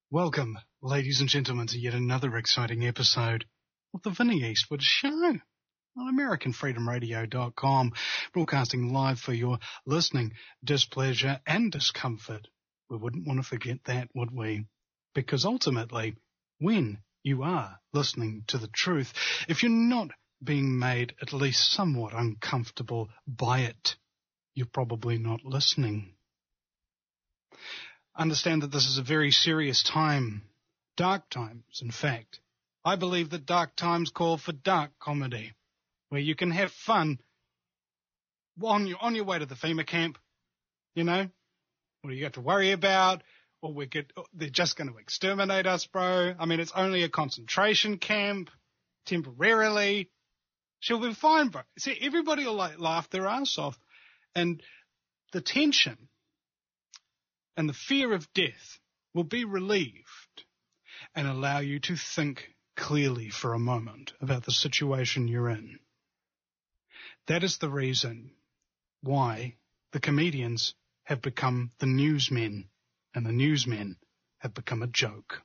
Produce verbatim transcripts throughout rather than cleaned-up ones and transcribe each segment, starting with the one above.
Welcome, ladies and gentlemen, to yet another exciting episode of the Vinnie Eastwood Show on American Freedom Radio dot com, broadcasting live for your listening displeasure and discomfort. We wouldn't want to forget that, would we? Because ultimately, when you are listening to the truth, if you're not being made at least somewhat uncomfortable by it, you're probably not listening. Understand that this is a very serious time, dark times, in fact. I believe that dark times call for dark comedy, where you can have fun on your, on your way to the FEMA camp, you know, what do you got to worry about, or we get, they're just going to exterminate us, bro. I mean, it's only a concentration camp, temporarily. She'll be fine, bro. See, everybody will like laugh their ass off, and the tension and the fear of death will be relieved and allow you to think clearly for a moment about the situation you're in. That is the reason why the comedians have become the newsmen and the newsmen have become a joke.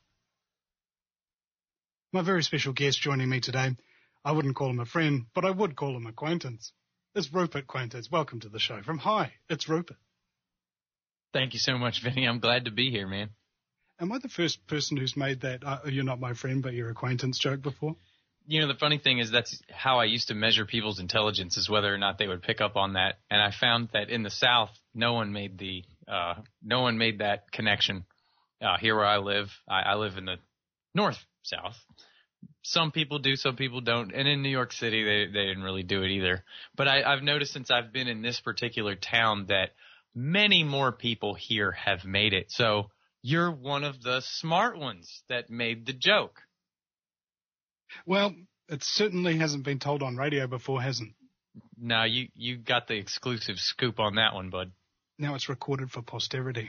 My very special guest joining me today, I wouldn't call him a friend, but I would call him acquaintance. It's Rupert Quintez. Welcome to the show. From Hi, it's Rupert. Thank you so much, Vinny. I'm glad to be here, man. Am I the first person who's made that uh, you're not my friend but your acquaintance joke before? You know, the funny thing is that's how I used to measure people's intelligence, is whether or not they would pick up on that. And I found that in the South, no one made the uh, no one made that connection. Uh, here where I live, I, I live in the North South. Some people do, some people don't. And in New York City, they they didn't really do it either. But I, I've noticed since I've been in this particular town that many more people here have made it. So you're one of the smart ones that made the joke. Well, it certainly hasn't been told on radio before, hasn't it? No, you, you got the exclusive scoop on that one, bud. Now it's recorded for posterity.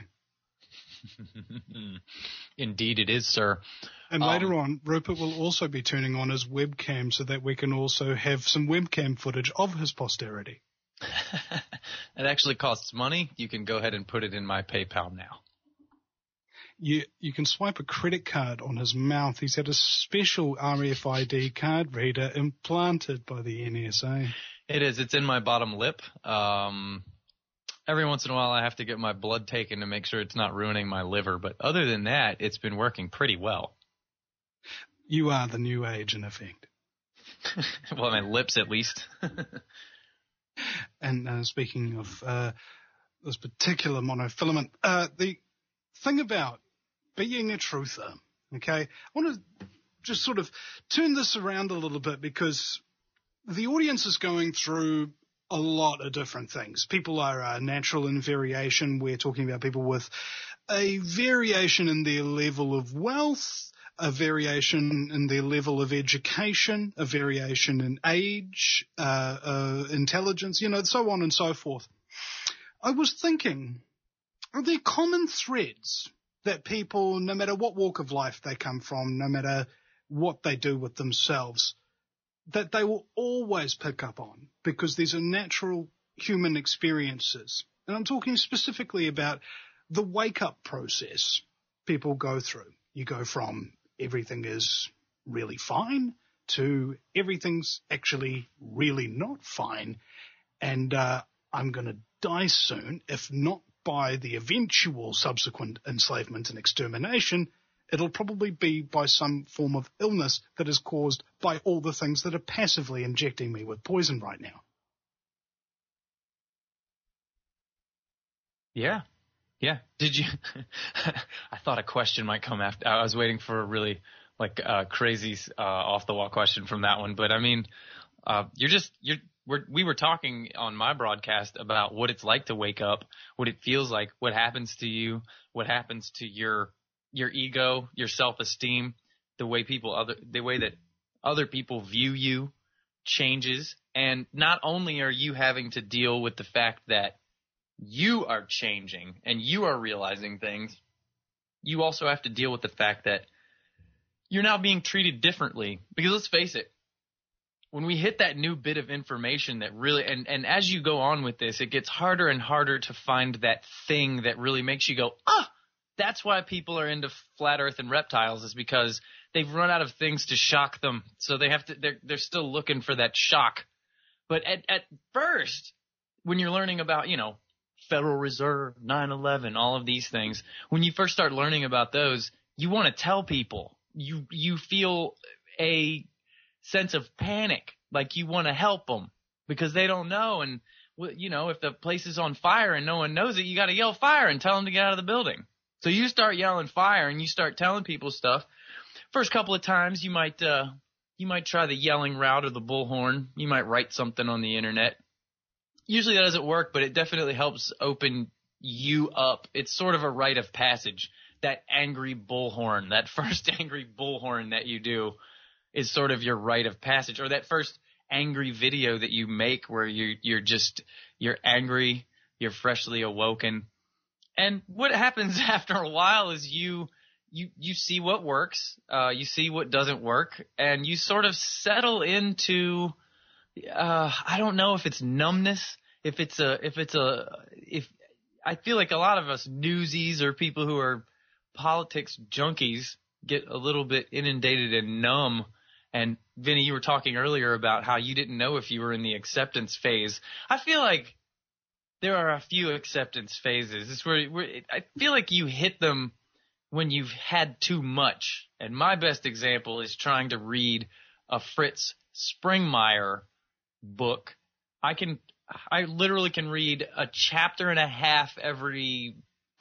Indeed it is, sir. And um, later on, Rupert will also be turning on his webcam so that we can also have some webcam footage of his posterity. It actually costs money. You can go ahead and put it in my PayPal now. You you can swipe a credit card on his mouth. He's had a special R F I D card reader implanted by the N S A. It is. It's in my bottom lip. Um, every once in a while I have to get my blood taken to make sure it's not ruining my liver. But other than that, it's been working pretty well. You are the new age, in effect. Well, my lips at least. And uh, speaking of uh, this particular monofilament, uh, the thing about being a truther, okay, I want to just sort of turn this around a little bit because the audience is going through a lot of different things. People are uh, natural in variation. We're talking about people with a variation in their level of wealth, a variation in their level of education, a variation in age, uh, uh, intelligence, you know, so on and so forth. I was thinking, are there common threads that people, no matter what walk of life they come from, no matter what they do with themselves, that they will always pick up on because these are natural human experiences? And I'm talking specifically about the wake-up process people go through. You go from everything is really fine to everything's actually really not fine, and uh, I'm going to die soon, if not by the eventual subsequent enslavement and extermination, it'll probably be by some form of illness that is caused by all the things that are passively injecting me with poison right now. Yeah. Yeah. Did you – I thought a question might come after – I was waiting for a really like uh, crazy uh, off-the-wall question from that one. But, I mean, uh, you're just – you're we're, we were talking on my broadcast about what it's like to wake up, what it feels like, what happens to you, what happens to your your ego, your self-esteem, the way people other the way that other people view you changes. And not only are you having to deal with the fact that you are changing and you are realizing things, you also have to deal with the fact that you're now being treated differently. Because let's face it, when we hit that new bit of information that really, and, and as you go on with this, it gets harder and harder to find that thing that really makes you go, ah, that's why people are into flat earth and reptiles, is because they've run out of things to shock them. So they have to, they're, they're still looking for that shock. But at, at first, when you're learning about, you know, Federal Reserve, nine eleven, all of these things, when you first start learning about those, you want to tell people. You, you feel a sense of panic, like you want to help them because they don't know. And, you know, if the place is on fire and no one knows it, you got to yell fire and tell them to get out of the building. So you start yelling fire and you start telling people stuff. First couple of times you might uh, you might try the yelling route or the bullhorn. You might write something on the internet. Usually that doesn't work, but it definitely helps open you up. It's sort of a rite of passage. That angry bullhorn, that first angry bullhorn that you do is sort of your rite of passage. Or that first angry video that you make where you you're just you're angry, you're freshly awoken. And what happens after a while is you you you see what works, uh, you see what doesn't work, and you sort of settle into uh, I don't know if it's numbness, if it's a if it's a if I feel like a lot of us newsies or people who are politics junkies get a little bit inundated and numb. And Vinny, you were talking earlier about how you didn't know if you were in the acceptance phase. I feel like there are a few acceptance phases. It's where, where I feel like you hit them when you've had too much. And my best example is trying to read a Fritz Springmeier book. I can, I literally can read a chapter and a half every.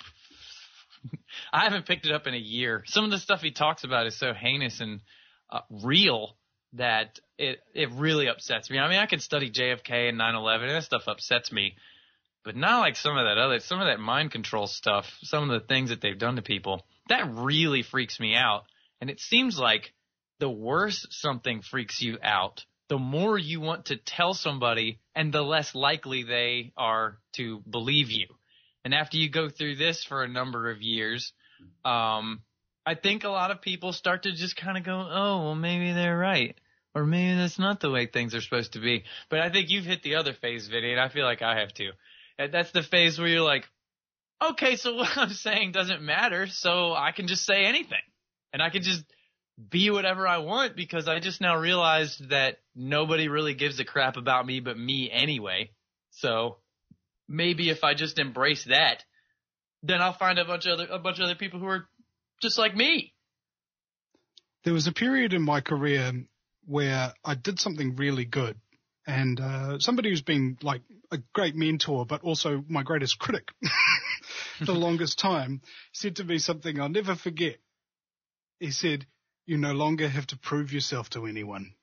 I haven't picked it up in a year. Some of the stuff he talks about is so heinous and uh, real that it it really upsets me. I mean, I can study J F K and nine eleven, and that stuff upsets me. But not like some of that other, some of that mind control stuff, some of the things that they've done to people. That really freaks me out. And it seems like the worse something freaks you out, the more you want to tell somebody and the less likely they are to believe you. And after you go through this for a number of years, um, I think a lot of people start to just kind of go, oh, well, maybe they're right. Or maybe that's not the way things are supposed to be. But I think you've hit the other phase, Vinny, and I feel like I have too. That's the phase where you're like, okay, so what I'm saying doesn't matter, so I can just say anything. And I can just be whatever I want because I just now realized that nobody really gives a crap about me but me anyway. So maybe if I just embrace that, then I'll find a bunch of other, a bunch of other people who are just like me. There was a period in my career where I did something really good. And uh, somebody who's been like a great mentor, but also my greatest critic for the longest time, said to me something I'll never forget. He said, you no longer have to prove yourself to anyone.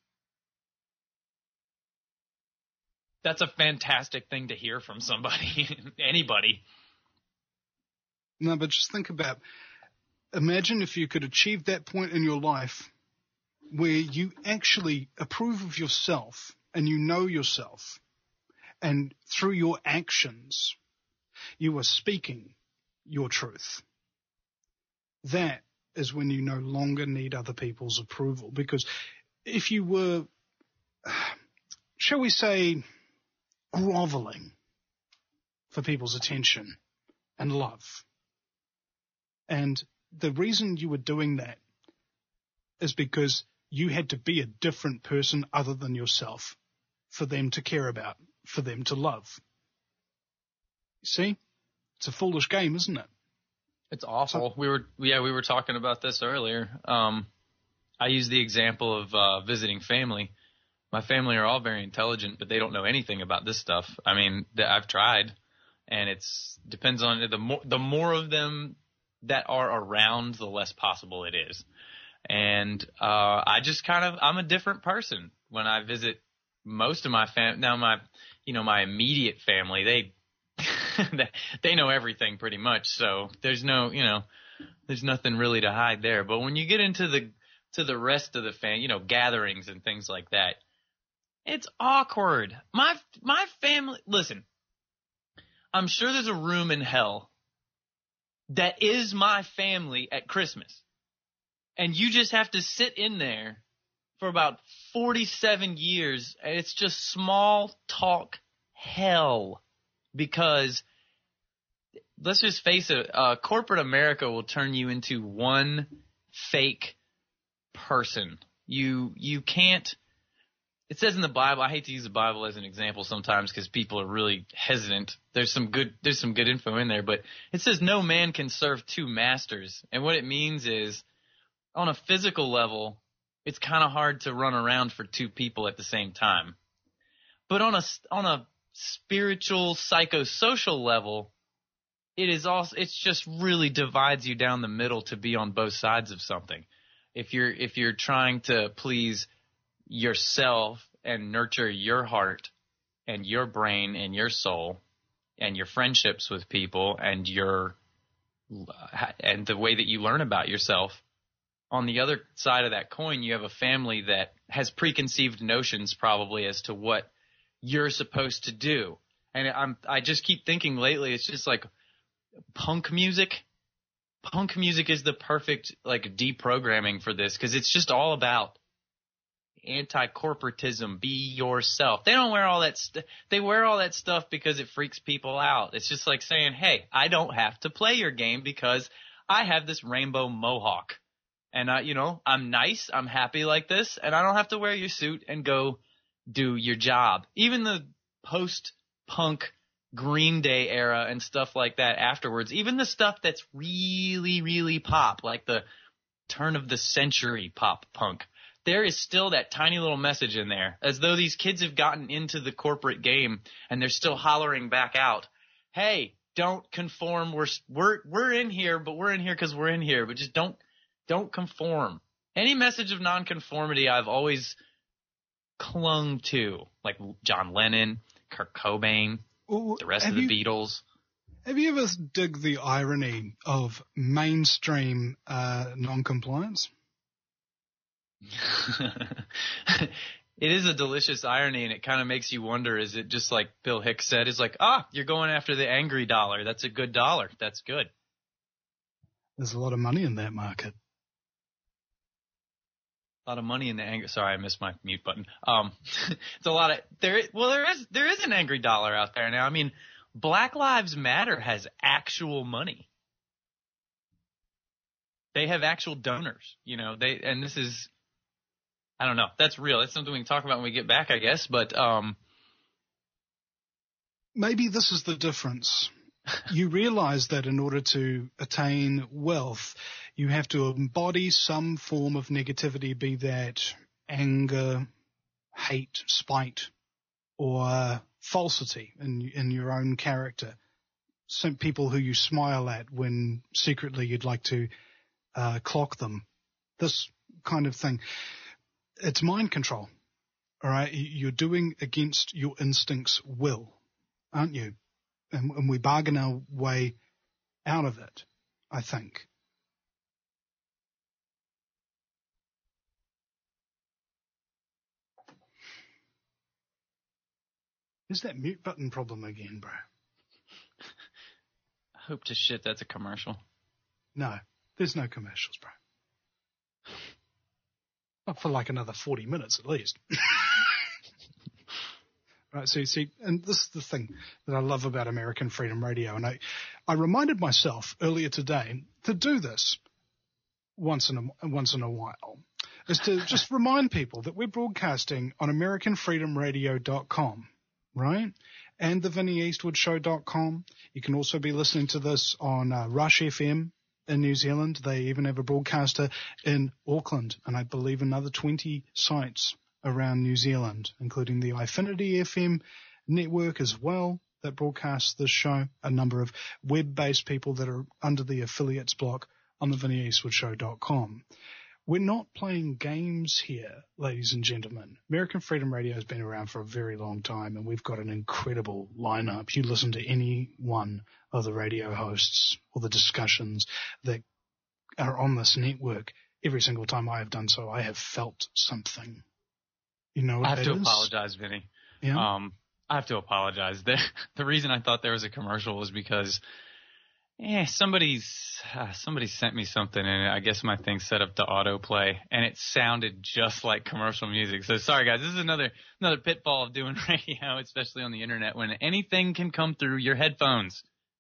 That's a fantastic thing to hear from somebody, anybody. No, but just think about, imagine if you could achieve that point in your life where you actually approve of yourself and you know yourself, and through your actions, you are speaking your truth. That is when you no longer need other people's approval. Because if you were, shall we say, groveling for people's attention and love, and the reason you were doing that is because you had to be a different person other than yourself for them to care about, for them to love. You see? It's a foolish game, isn't it? It's awful. So, we were, yeah, we were talking about this earlier. Um, I use the example of uh, visiting family. My family are all very intelligent, but they don't know anything about this stuff. I mean, I've tried, and it's depends on the more the more of them that are around, the less possible it is. And uh, I just kind of I'm a different person when I visit most of my fam. Now my you know my immediate family, they they know everything pretty much. So there's no you know there's nothing really to hide there. But when you get into the to the rest of the fam, you know gatherings and things like that, it's awkward. My my family. Listen, I'm sure there's a room in hell that is my family at Christmas. And you just have to sit in there for about forty-seven years, and it's just small talk hell because let's just face it, uh, corporate America will turn you into one fake person. You you can't. It says in the Bible. I hate to use the Bible as an example sometimes because people are really hesitant. There's some good there's some good info in there, but it says no man can serve two masters, and what it means is, on a physical level, it's kind of hard to run around for two people at the same time. But on a on a spiritual, psychosocial level, it is also it's just really divides you down the middle to be on both sides of something. If you're if you're trying to please yourself and nurture your heart and your brain and your soul and your friendships with people and your and the way that you learn about yourself, on the other side of that coin, you have a family that has preconceived notions probably as to what you're supposed to do. And I'm I just keep thinking lately, it's just like punk music. Punk music is the perfect like deprogramming for this, because it's just all about anti-corporatism. Be yourself. They don't wear all that st- they wear all that stuff because it freaks people out. It's just like saying, hey, I don't have to play your game because I have this rainbow mohawk, and I you know I'm nice, I'm happy like this, and I don't have to wear your suit and go do your job. Even the post-punk Green Day era and stuff like that afterwards, even the stuff that's really, really pop, like the turn of the century pop punk, there is still that tiny little message in there, as though these kids have gotten into the corporate game and they're still hollering back out, hey, don't conform. We're, we're, we're in here, but we're in here because we're in here, but just don't, don't conform. Any message of nonconformity I've always clung to, like John Lennon, Kurt Cobain, the rest have of the you, Beatles. Have you ever dig the irony of mainstream uh, non-compliance? It is a delicious irony, and it kind of makes you wonder, is it just like Bill Hicks said, is like, ah, you're going after the angry dollar. That's a good dollar. That's good. There's a lot of money in that market. A lot of money in the angry. Sorry, I missed my mute button. Um, it's a lot of there. Well, there is there is an angry dollar out there now. I mean, Black Lives Matter has actual money. They have actual donors. You know, they and this is, I don't know. That's real. That's something we can talk about when we get back, I guess. But um, maybe this is the difference. You realize that in order to attain wealth, you have to embody some form of negativity, be that anger, hate, spite, or falsity in in your own character. Some people who you smile at when secretly you'd like to uh, clock them. This kind of thing. It's mind control. All right, you're doing against your instinct's will, aren't you? And, and we bargain our way out of it, I think. Is that mute button problem again, bro? I hope to shit that's a commercial. No, there's no commercials, bro. Not for like another forty minutes at least. Right, so you see, and this is the thing that I love about American Freedom Radio, and I, I reminded myself earlier today to do this once in a, once in a while, is to just remind people that we're broadcasting on American Freedom Radio dot com, right, and the Vinnie Eastwood Show dot com. You can also be listening to this on uh, Rush F M in New Zealand. They even have a broadcaster in Auckland, and I believe another twenty sites around New Zealand, including the iFinity F M network as well that broadcasts this show, a number of web-based people that are under the affiliates block on the Vinnie Eastwood Show dot com. We're not playing games here, ladies and gentlemen. American Freedom Radio has been around for a very long time, and we've got an incredible lineup. You listen to any one of the radio hosts or the discussions that are on this network, every single time I have done so, I have felt something. You know what I have that to is? apologize, Vinny. Yeah? Um, I have to apologize. The, the reason I thought there was a commercial was because eh, somebody's uh, somebody sent me something, and I guess my thing set up to autoplay, and it sounded just like commercial music. So sorry, guys. This is another another pitfall of doing radio, especially on the internet, when anything can come through your headphones.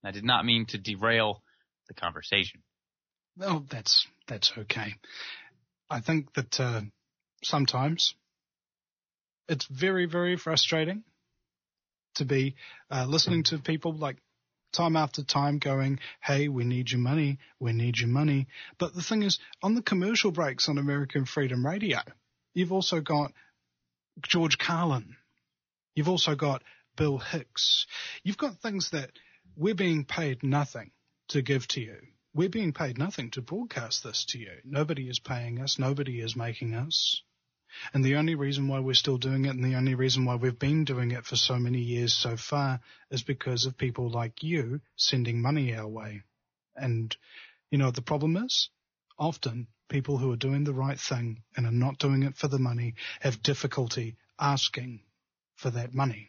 I did not mean to derail the conversation. Oh, that's that's okay. I think that uh, sometimes it's very, very frustrating to be uh, listening to people like time after time going, hey, we need your money, we need your money. But the thing is, on the commercial breaks on American Freedom Radio, you've also got George Carlin. You've also got Bill Hicks. You've got things that we're being paid nothing to give to you. We're being paid nothing to broadcast this to you. Nobody is paying us. Nobody is making us. And the only reason why we're still doing it, and the only reason why we've been doing it for so many years so far, is because of people like you sending money our way. And, you know what the problem is? Often people who are doing the right thing and are not doing it for the money have difficulty asking for that money.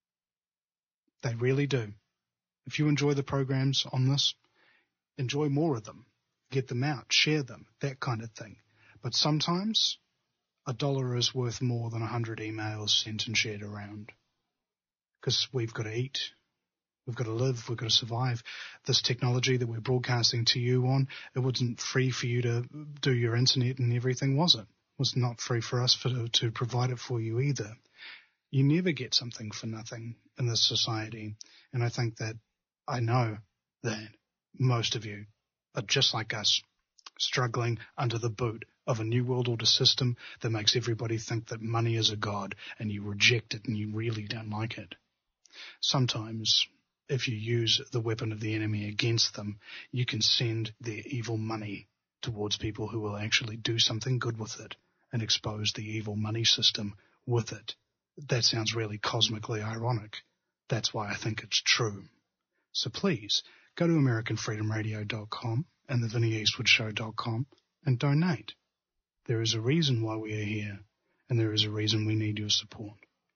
They really do. If you enjoy the programs on this, enjoy more of them. Get them out, share them, that kind of thing. But sometimes a dollar is worth more than a hundred emails sent and shared around. Because we've got to eat. We've got to live. We've got to survive. This technology that we're broadcasting to you on, it wasn't free for you to do your internet and everything, was it? It was not free for us for, to provide it for you either. You never get something for nothing in this society. And I think that I know that most of you are just like us, struggling under the boot of a New World Order system that makes everybody think that money is a god, and you reject it and you really don't like it. Sometimes, if you use the weapon of the enemy against them, you can send their evil money towards people who will actually do something good with it and expose the evil money system with it. That sounds really cosmically ironic. That's why I think it's true. So please, go to American Freedom Radio dot com and the Vinnie Eastwood Show dot com and donate. There is a reason why we are here, and there is a reason we need your support.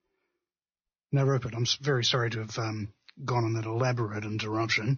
Now, Rupert, I'm very sorry to have um, gone on that elaborate interruption.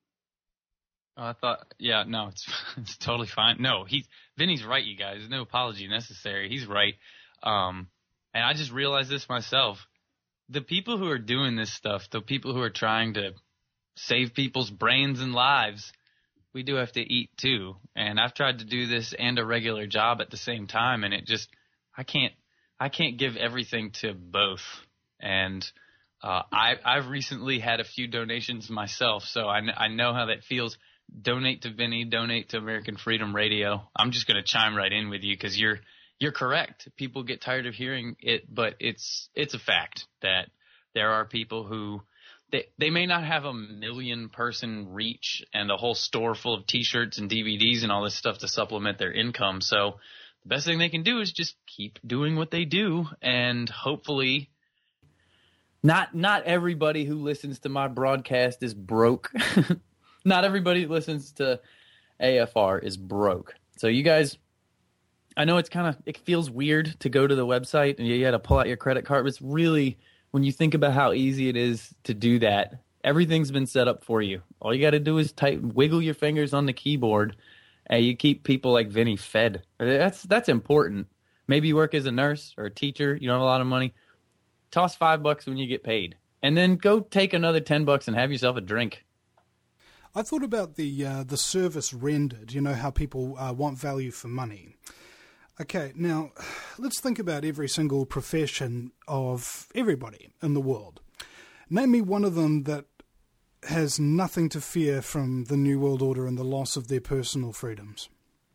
Oh, I thought, yeah, no, it's it's totally fine. No, he's Vinny's right, you guys. There's no apology necessary. He's right. Um, and I just realized this myself. The people who are doing this stuff, the people who are trying to save people's brains and lives, we do have to eat too. And I've tried to do this and a regular job at the same time, and it just, I can't, I can't give everything to both. And uh, I, I've recently had a few donations myself, so I, I know how that feels. Donate to Vinny, donate to American Freedom Radio. I'm just going to chime right in with you because you're you're correct. People get tired of hearing it, but it's it's a fact that there are people who they they may not have a million person reach and a whole store full of T-shirts and D V Ds and all this stuff to supplement their income. So the best thing they can do is just keep doing what they do, and hopefully. Not not everybody who listens to my broadcast is broke. Not everybody who listens to A F R is broke. So you guys, I know it's kind of, it feels weird to go to the website and you got to pull out your credit card. But it's really, when you think about how easy it is to do that, everything's been set up for you. All you got to do is type, wiggle your fingers on the keyboard, and you keep people like Vinny fed. That's that's important. Maybe you work as a nurse or a teacher. You don't have a lot of money. Toss five bucks when you get paid, and then go take another ten bucks and have yourself a drink. I thought about the uh, the service rendered, you know, how people uh, want value for money. Okay, now, let's think about every single profession of everybody in the world. Name me one of them that has nothing to fear from the New World Order and the loss of their personal freedoms.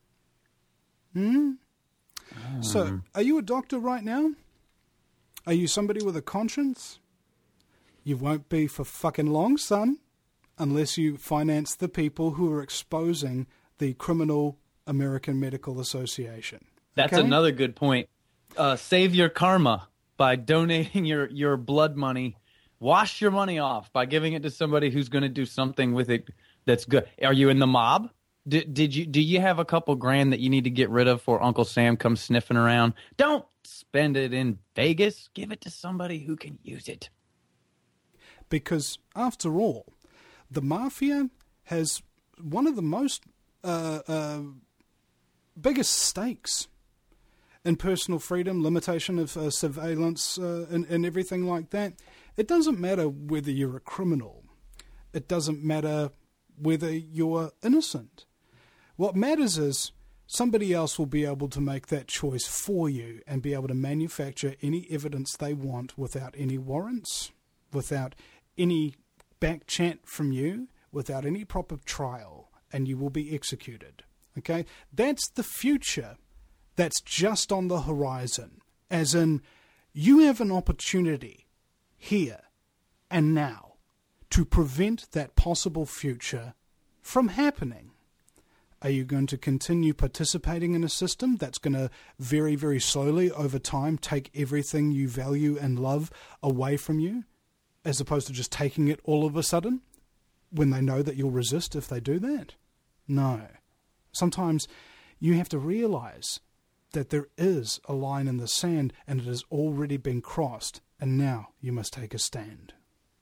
Hmm? Um. So, are you a doctor right now? Are you somebody with a conscience? You won't be for fucking long, son. Unless you finance the people who are exposing the criminal American Medical Association. That's okay? Another good point. Uh, save your karma by donating your, your blood money. Wash your money off by giving it to somebody who's going to do something with it that's good. Are you in the mob? Did, did you do you have a couple grand that you need to get rid of before Uncle Sam comes sniffing around? Don't spend it in Vegas. Give it to somebody who can use it. Because, after all, the mafia has one of the most uh, uh, biggest stakes in personal freedom, limitation of uh, surveillance, uh, and, and everything like that. It doesn't matter whether you're a criminal. it doesn't matter whether you're innocent. What matters is somebody else will be able to make that choice for you and be able to manufacture any evidence they want without any warrants, without any back chant from you, without any proper trial, and you will be executed. Okay? That's the future that's just on the horizon, as in you have an opportunity here and now to prevent that possible future from happening. Are you going to continue participating in a system that's going to very, very slowly over time take everything you value and love away from you, as opposed to just taking it all of a sudden when they know that you'll resist if they do that? No. Sometimes you have to realize that there is a line in the sand and it has already been crossed, and now you must take a stand.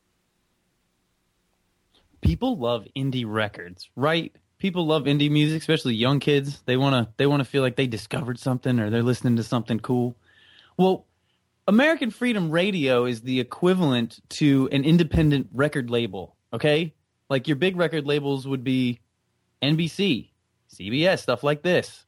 People love indie records, right? People love indie music, especially young kids. They want to they want to feel like they discovered something or they're listening to something cool. Well, American Freedom Radio is the equivalent to an independent record label, okay? Like your big record labels would be N B C, C B S, stuff like this.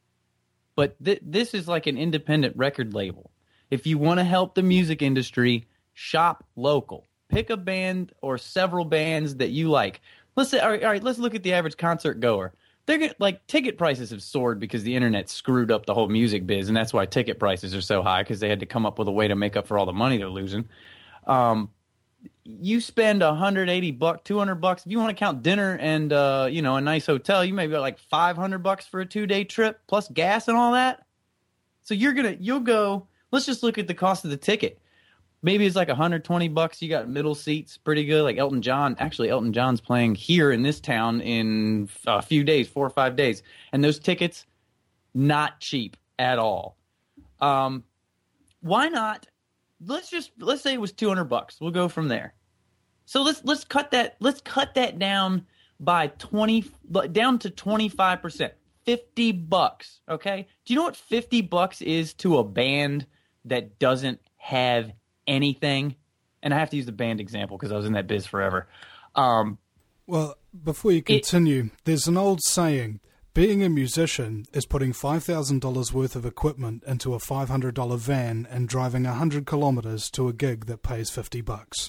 But th- this is like an independent record label. If you want to help the music industry, shop local. Pick a band or several bands that you like. Let's say, all right, all right, let's look at the average concert goer. They're gonna, like ticket prices have soared because the internet screwed up the whole music biz, and that's why ticket prices are so high, because they had to come up with a way to make up for all the money they're losing. Um, you spend one hundred eighty bucks, two hundred bucks. If you want to count dinner and uh, you know, a nice hotel, you maybe got like five hundred bucks for a two day trip plus gas and all that. So you're gonna you'll go. Let's just look at the cost of the ticket. Maybe it's like one hundred twenty bucks. You got middle seats, pretty good. Like Elton John. Actually, Elton John's playing here in this town in a few days, four or five days. And those tickets, not cheap at all. Um, why not? Let's just let's say it was two hundred bucks. We'll go from there. So let's let's cut that let's cut that down by twenty down to twenty-five percent. fifty bucks, okay? Do you know what fifty bucks is to a band that doesn't have anything? And I have to use the band example because I was in that biz forever. Um, well, before you continue, it, there's an old saying, being a musician is putting five thousand dollars worth of equipment into a five hundred dollars van and driving one hundred kilometers to a gig that pays fifty bucks.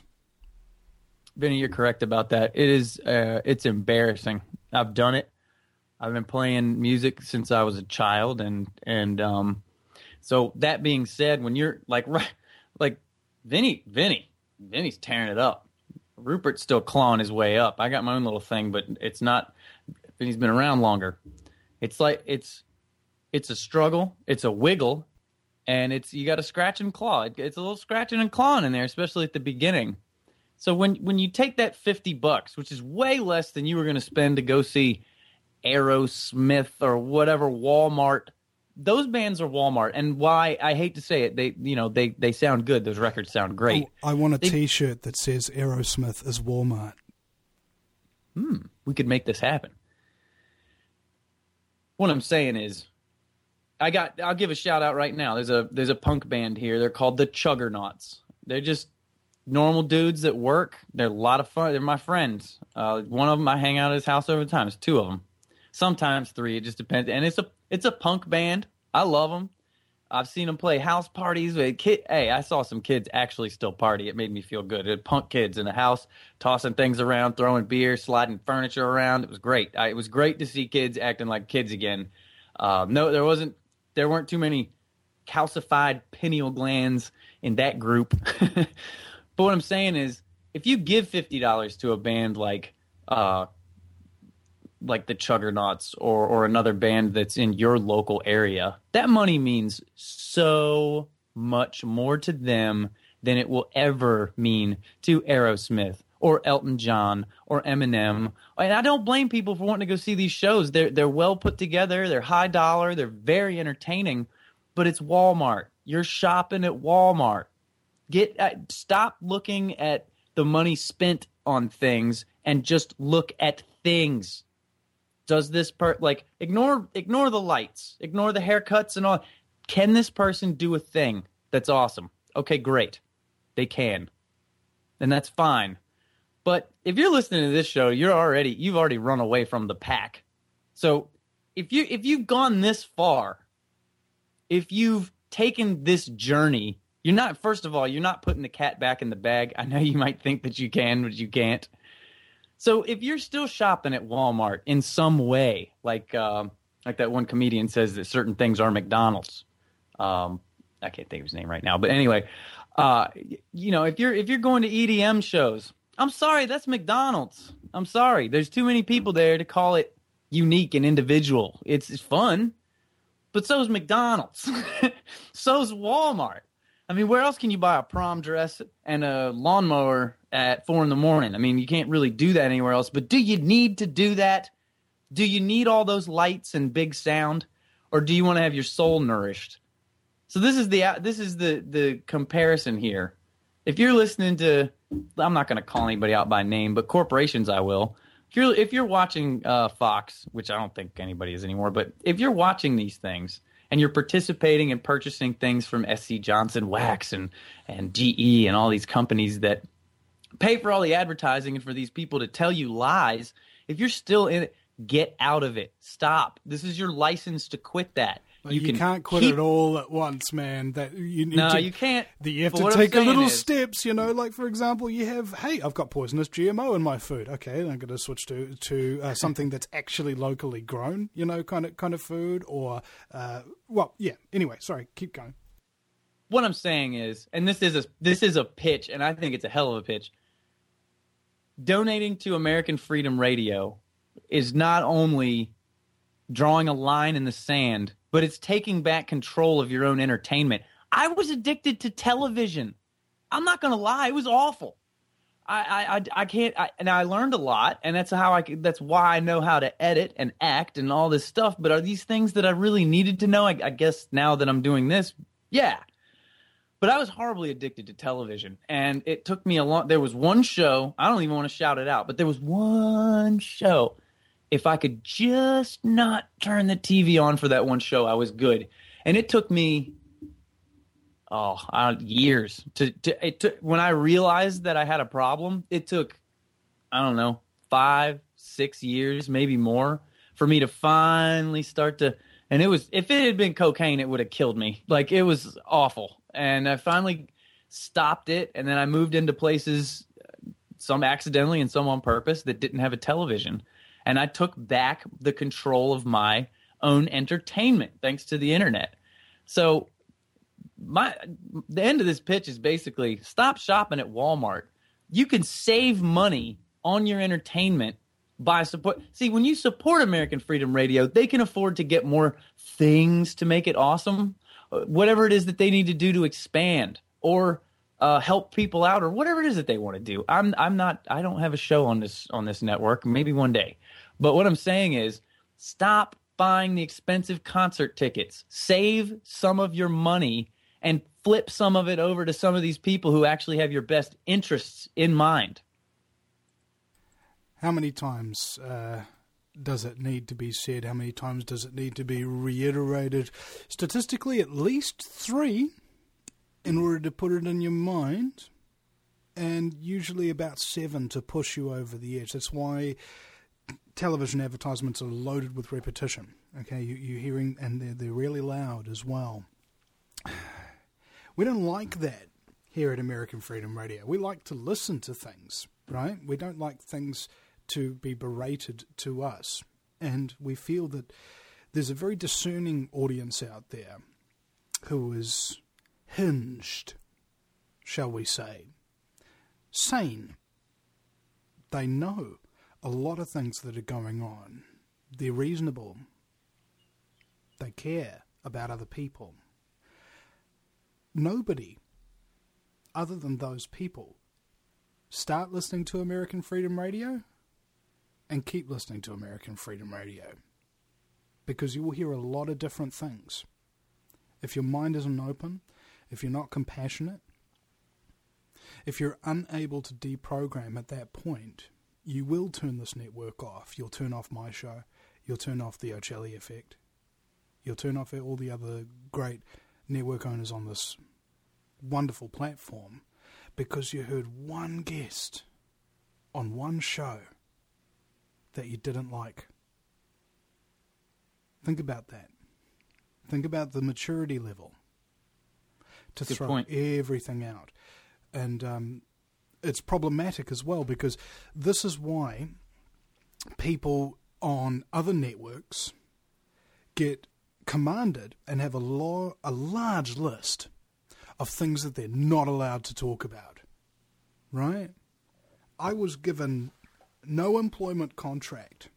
Vinny, you're correct about that. It is, uh, it's embarrassing. I've done it. I've been playing music since I was a child. And, and, um, so that being said, when you're like, right, like Vinny, Vinny, Vinny's tearing it up. Rupert's still clawing his way up. I got my own little thing, but it's not, Vinny's been around longer. It's like, it's, it's a struggle. It's a wiggle. And it's, you got to scratch and claw. It's a little scratching and clawing in there, especially at the beginning. So when, when you take that fifty bucks, which is way less than you were going to spend to go see Aerosmith or whatever, Walmart, those bands are Walmart. And why, I hate to say it, they, you know, they, they sound good. Those records sound great. Oh, I want a they, t-shirt that says Aerosmith is Walmart. Hmm. We could make this happen. What I'm saying is, I got, I'll give a shout out right now. There's a, there's a punk band here. They're called the Chuggernauts. They're just normal dudes that work. They're a lot of fun. They're my friends. Uh, one of them, I hang out at his house over time. There's two of them. Sometimes three. It just depends. And it's a it's a punk band. I love them. I've seen them play house parties with kids. Hey, I saw some kids actually still party. It made me feel good. It had punk kids in the house, tossing things around, throwing beer, sliding furniture around. It was great. I, it was great to see kids acting like kids again. Uh, no, there wasn't. There weren't too many calcified pineal glands in that group. But what I'm saying is, if you give fifty dollars to a band like uh, like the Chuggernauts or, or another band that's in your local area, that money means so much more to them than it will ever mean to Aerosmith or Elton John or Eminem. And I don't blame people for wanting to go see these shows. They're, they're well put together. They're high dollar. They're very entertaining. But it's Walmart. You're shopping at Walmart. Get uh, stop looking at the money spent on things and just look at things. Does this per like ignore ignore the lights, ignore the haircuts and all. Can this person do a thing that's awesome? Okay, great. They can. And that's fine. But if you're listening to this show, you're already you've already run away from the pack. So if you if you've gone this far, if you've taken this journey, you're not, first of all, you're not putting the cat back in the bag. I know you might think that you can, but you can't. So if you're still shopping at Walmart in some way, like um, like that one comedian says that certain things are McDonald's. Um, I can't think of his name right now, but anyway, uh, you know, if you're if you're going to E D M shows, I'm sorry, that's McDonald's. I'm sorry, there's too many people there to call it unique and individual. It's, it's fun, but so's McDonald's. So's Walmart. I mean, where else can you buy a prom dress and a lawnmower at four in the morning? I mean, you can't really do that anywhere else. But do you need to do that? Do you need all those lights and big sound, or do you want to have your soul nourished? So this is the this is the the comparison here. If you're listening to, I'm not going to call anybody out by name, but corporations I will. If you're if you're watching uh, Fox, which I don't think anybody is anymore, but if you're watching these things and you're participating and purchasing things from S C Johnson Wax and and G E and all these companies that pay for all the advertising and for these people to tell you lies, if you're still in it, get out of it. Stop. This is your license to quit that. But you you can can't quit keep... it all at once, man. That you need no, to, you can't. That you have But to what take I'm a little saying is- steps. You know, like for example, you have, hey, I've got poisonous G M O in my food. Okay, I'm going to switch to to uh, something that's actually locally grown. You know, kind of kind of food, or uh, well, yeah. Anyway, sorry, keep going. What I'm saying is, and this is a this is a pitch, and I think it's a hell of a pitch. Donating to American Freedom Radio is not only drawing a line in the sand, but it's taking back control of your own entertainment. I was addicted to television. I'm not going to lie. It was awful. I, I, I, I can't, I, and I learned a lot, and that's how I, that's why I know how to edit and act and all this stuff. But are these things that I really needed to know? I, I guess now that I'm doing this, yeah. But I was horribly addicted to television, and it took me a long, there was one show, I don't even want to shout it out, but there was one show. If I could just not turn the T V on for that one show, I was good. And it took me, oh, uh, years to, to it took, when I realized that I had a problem, it took, I don't know, five, six years, maybe more, for me to finally start to, and it was, if it had been cocaine, it would have killed me. Like, it was awful. And I finally stopped it, and then I moved into places, some accidentally and some on purpose, that didn't have a television. And I took back the control of my own entertainment thanks to the internet. So my the end of this pitch is basically stop shopping at Walmart. You can save money on your entertainment by support. See, when you support American Freedom Radio, they can afford to get more things to make it awesome, whatever it is that they need to do to expand or uh, help people out or whatever it is that they want to do. I'm I'm not I don't have a show on this on this network. Maybe one day. But what I'm saying is stop buying the expensive concert tickets. Save some of your money and flip some of it over to some of these people who actually have your best interests in mind. How many times uh, does it need to be said? How many times does it need to be reiterated? Statistically, at least three in order to put it in your mind, and usually about seven to push you over the edge. That's why television advertisements are loaded with repetition. Okay, you, you're hearing, and they're, they're really loud as well. We don't like that here at American Freedom Radio. We like to listen to things, right? We don't like things to be berated to us. And we feel that there's a very discerning audience out there who is hinged, shall we say, sane. They know a lot of things that are going on. They're reasonable. They care about other people. Nobody other than those people start listening to American Freedom Radio and keep listening to American Freedom Radio, because you will hear a lot of different things. If your mind isn't open, if you're not compassionate, if you're unable to deprogram at that point, you will turn this network off. You'll turn off my show. You'll turn off the O'Chelly Effect. You'll turn off all the other great network owners on this wonderful platform because you heard one guest on one show that you didn't like. Think about that. Think about the maturity level to Good throw point. everything out. And um, it's problematic as well, because this is why people on other networks get commanded and have a, law, a large list of things that they're not allowed to talk about, right? I was given no employment contract.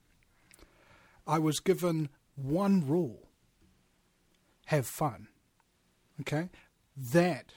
I was given one rule: have fun, okay? That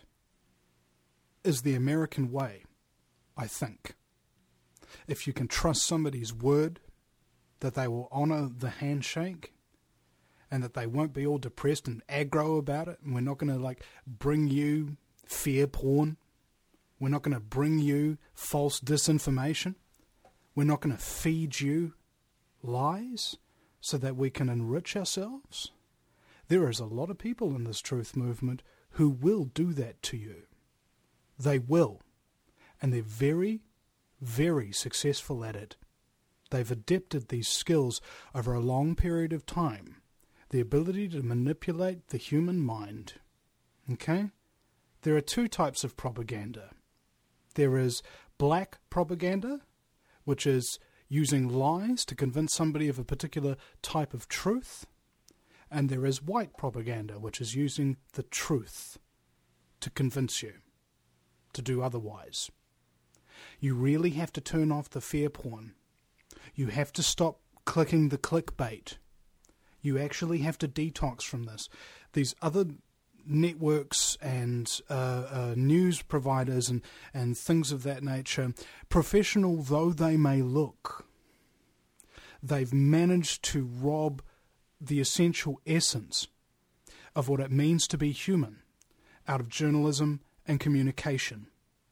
is the American way, I think. If you can trust somebody's word that they will honour the handshake and that they won't be all depressed and aggro about it, and we're not going to like bring you fear porn, we're not going to bring you false disinformation, we're not going to feed you lies so that we can enrich ourselves. There is a lot of people in this truth movement who will do that to you. They will. And they're very, very successful at it. They've adapted these skills over a long period of time. The ability to manipulate the human mind. Okay? There are two types of propaganda. There is black propaganda, which is using lies to convince somebody of a particular type of truth. And there is white propaganda, which is using the truth to convince you to do otherwise. You really have to turn off the fear porn. You have to stop clicking the clickbait. You actually have to detox from this. These other networks and uh, uh, news providers and, and things of that nature, professional though they may look, they've managed to rob the essential essence of what it means to be human out of journalism and communication.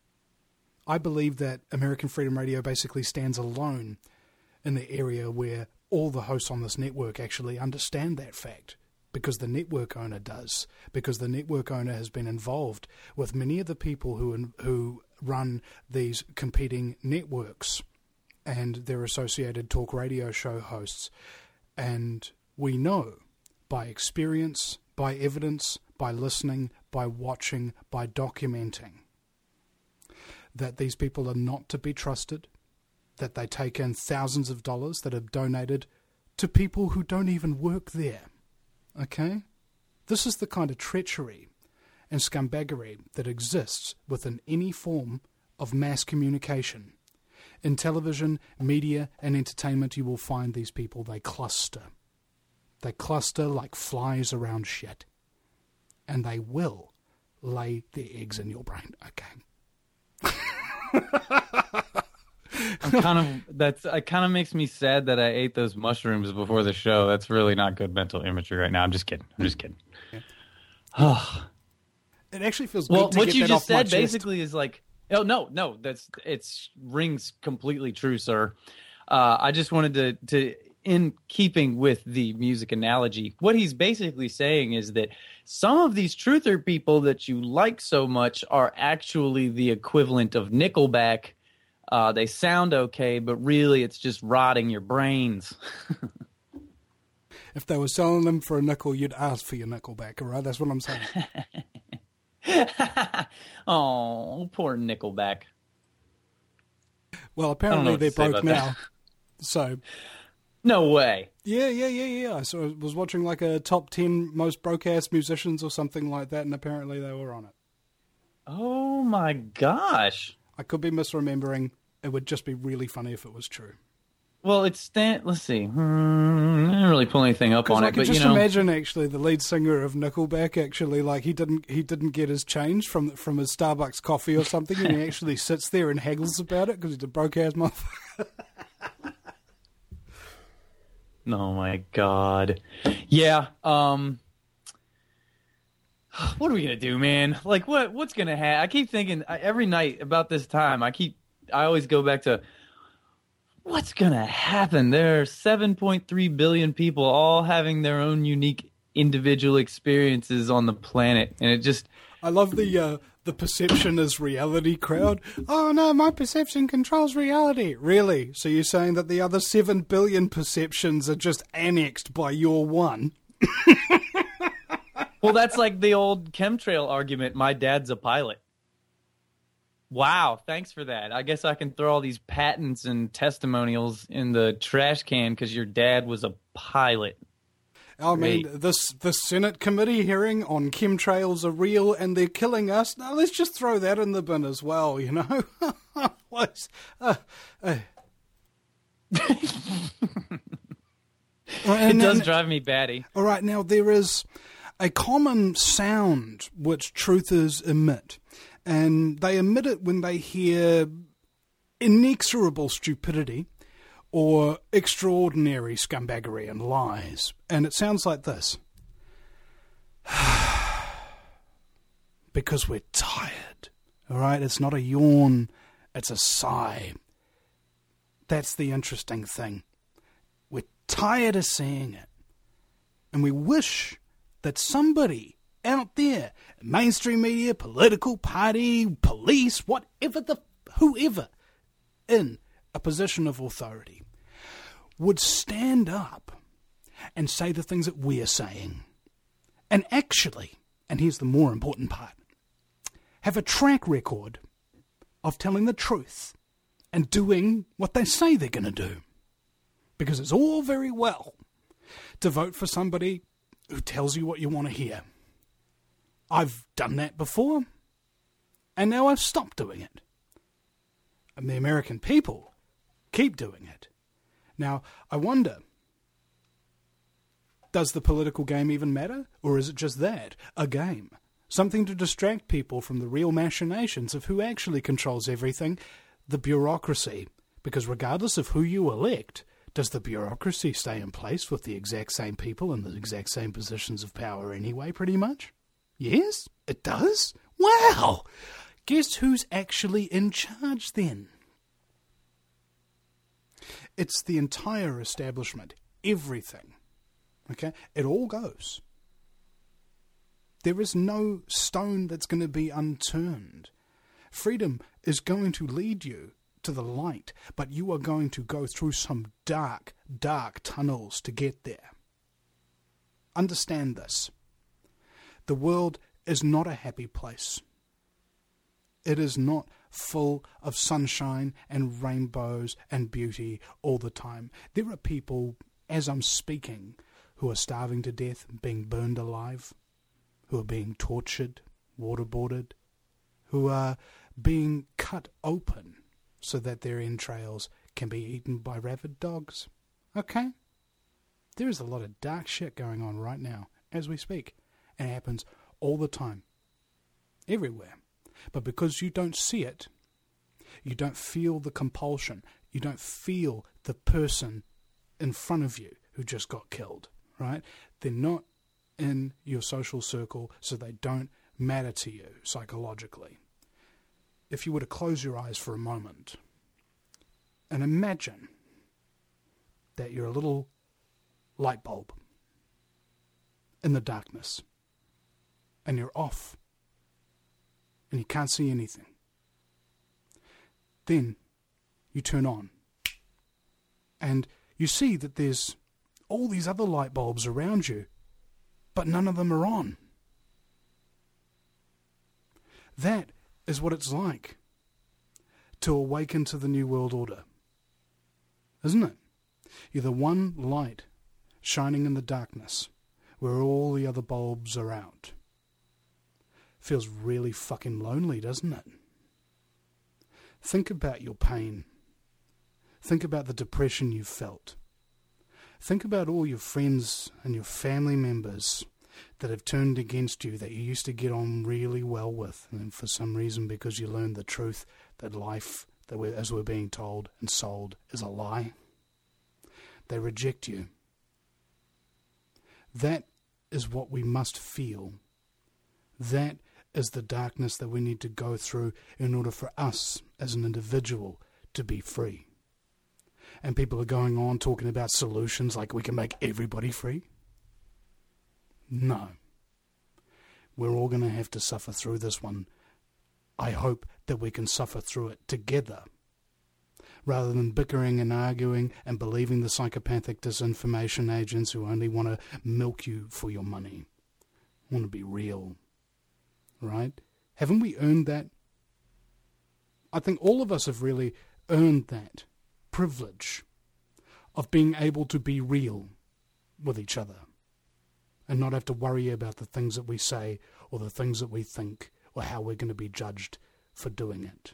I believe that American Freedom Radio basically stands alone in the area where all the hosts on this network actually understand that fact, because the network owner does, because the network owner has been involved with many of the people who who run these competing networks and their associated talk radio show hosts. And we know by experience, by evidence, by listening, by watching, by documenting, that these people are not to be trusted, that they take in thousands of dollars that are donated to people who don't even work there. Okay? This is the kind of treachery and scumbaggery that exists within any form of mass communication. In television, media, and entertainment, you will find these people. They cluster. They cluster like flies around shit. And they will lay their eggs in your brain. Okay. I'm kind of that's it kind of makes me sad that I ate those mushrooms before the show. That's really not good mental imagery right now. I'm just kidding. I'm just kidding. Yeah. It actually feels good well, to what get you that just off my said chest. basically is like, oh no, no, that's it's rings completely true, sir. Uh, I just wanted to to in keeping with the music analogy, what he's basically saying is that some of these truther people that you like so much are actually the equivalent of Nickelback. Uh, they sound okay, but really it's just rotting your brains. If they were selling them for a nickel, you'd ask for your Nickelback, all right? That's what I'm saying. Oh, poor Nickelback. Well, apparently they're broke now. That. So, no way. Yeah, yeah, yeah, yeah. So I was watching like a top ten most broke-ass musicians or something like that, and apparently they were on it. Oh, my gosh. I could be misremembering. It would just be really funny if it was true. Well, it's Stan. Let's see. Hmm, I didn't really pull anything up on I it, could but just you know, imagine actually the lead singer of Nickelback actually like he didn't he didn't get his change from from his Starbucks coffee or something, and he actually sits there and haggles about it because he's a broke ass motherfucker. Oh my god. Yeah. Um. What are we gonna do, man? Like, what? What's gonna happen? I keep thinking I, every night about this time. I keep. I always go back to. What's going to happen? There are seven point three billion people all having their own unique individual experiences on the planet, and it just I love the uh, the perception is reality crowd. Oh no, my perception controls reality. Really? So you're saying that the other seven billion perceptions are just annexed by your one? Well, that's like the old chemtrail argument. My dad's a pilot. Wow, thanks for that. I guess I can throw all these patents and testimonials in the trash can because your dad was a pilot. I mean, Great. this this Senate committee hearing on chemtrails are real and they're killing us. Now let's just throw that in the bin as well, you know? Let's, uh, uh. It does drive me batty. All right, now there is a common sound which truthers emit, and they emit it when they hear inexorable stupidity or extraordinary scumbaggery and lies. And it sounds like this. Because we're tired. All right? It's not a yawn. It's a sigh. That's the interesting thing. We're tired of seeing it. And we wish that somebody out there, mainstream media, political party, police, whatever the, whoever, in a position of authority, would stand up and say the things that we're saying. And actually, and here's the more important part, have a track record of telling the truth and doing what they say they're going to do. Because it's all very well to vote for somebody who tells you what you want to hear. I've done that before, and now I've stopped doing it. And the American people keep doing it. Now, I wonder, does the political game even matter? Or is it just that, a game? Something to distract people from the real machinations of who actually controls everything, the bureaucracy. Because regardless of who you elect, does the bureaucracy stay in place with the exact same people in the exact same positions of power anyway, pretty much? Yes, it does? Wow! Guess who's actually in charge then? It's the entire establishment. Everything. Okay? It all goes. There is no stone that's going to be unturned. Freedom is going to lead you to the light, but you are going to go through some dark, dark tunnels to get there. Understand this. The world is not a happy place. It is not full of sunshine and rainbows and beauty all the time. There are people, as I'm speaking, who are starving to death, being burned alive, who are being tortured, waterboarded, who are being cut open so that their entrails can be eaten by rabid dogs. Okay? There is a lot of dark shit going on right now as we speak. And it happens all the time. Everywhere. But because you don't see it, you don't feel the compulsion. You don't feel the person in front of you who just got killed, right? They're not in your social circle, so they don't matter to you psychologically. If you were to close your eyes for a moment and imagine that you're a little light bulb in the darkness and you're off and you can't see anything. Then you turn on and you see that there's all these other light bulbs around you, but none of them are on. That is what it's like to awaken to the New World Order, isn't it? You're the one light shining in the darkness where all the other bulbs are out. Feels really fucking lonely, doesn't it? Think about your pain. Think about the depression you've felt. Think about all your friends and your family members that have turned against you, that you used to get on really well with, and for some reason, because you learned the truth that life, that we're, as we're being told and sold, is a lie, they reject you. That is what we must feel. That is the darkness that we need to go through in order for us as an individual to be free. And people are going on talking about solutions like we can make everybody free. No. We're all going to have to suffer through this one. I hope that we can suffer through it together, rather than bickering and arguing and believing the psychopathic disinformation agents who only want to milk you for your money. Want to be real, right? Haven't we earned that? I think all of us have really earned that privilege of being able to be real with each other and not have to worry about the things that we say or the things that we think or how we're going to be judged for doing it.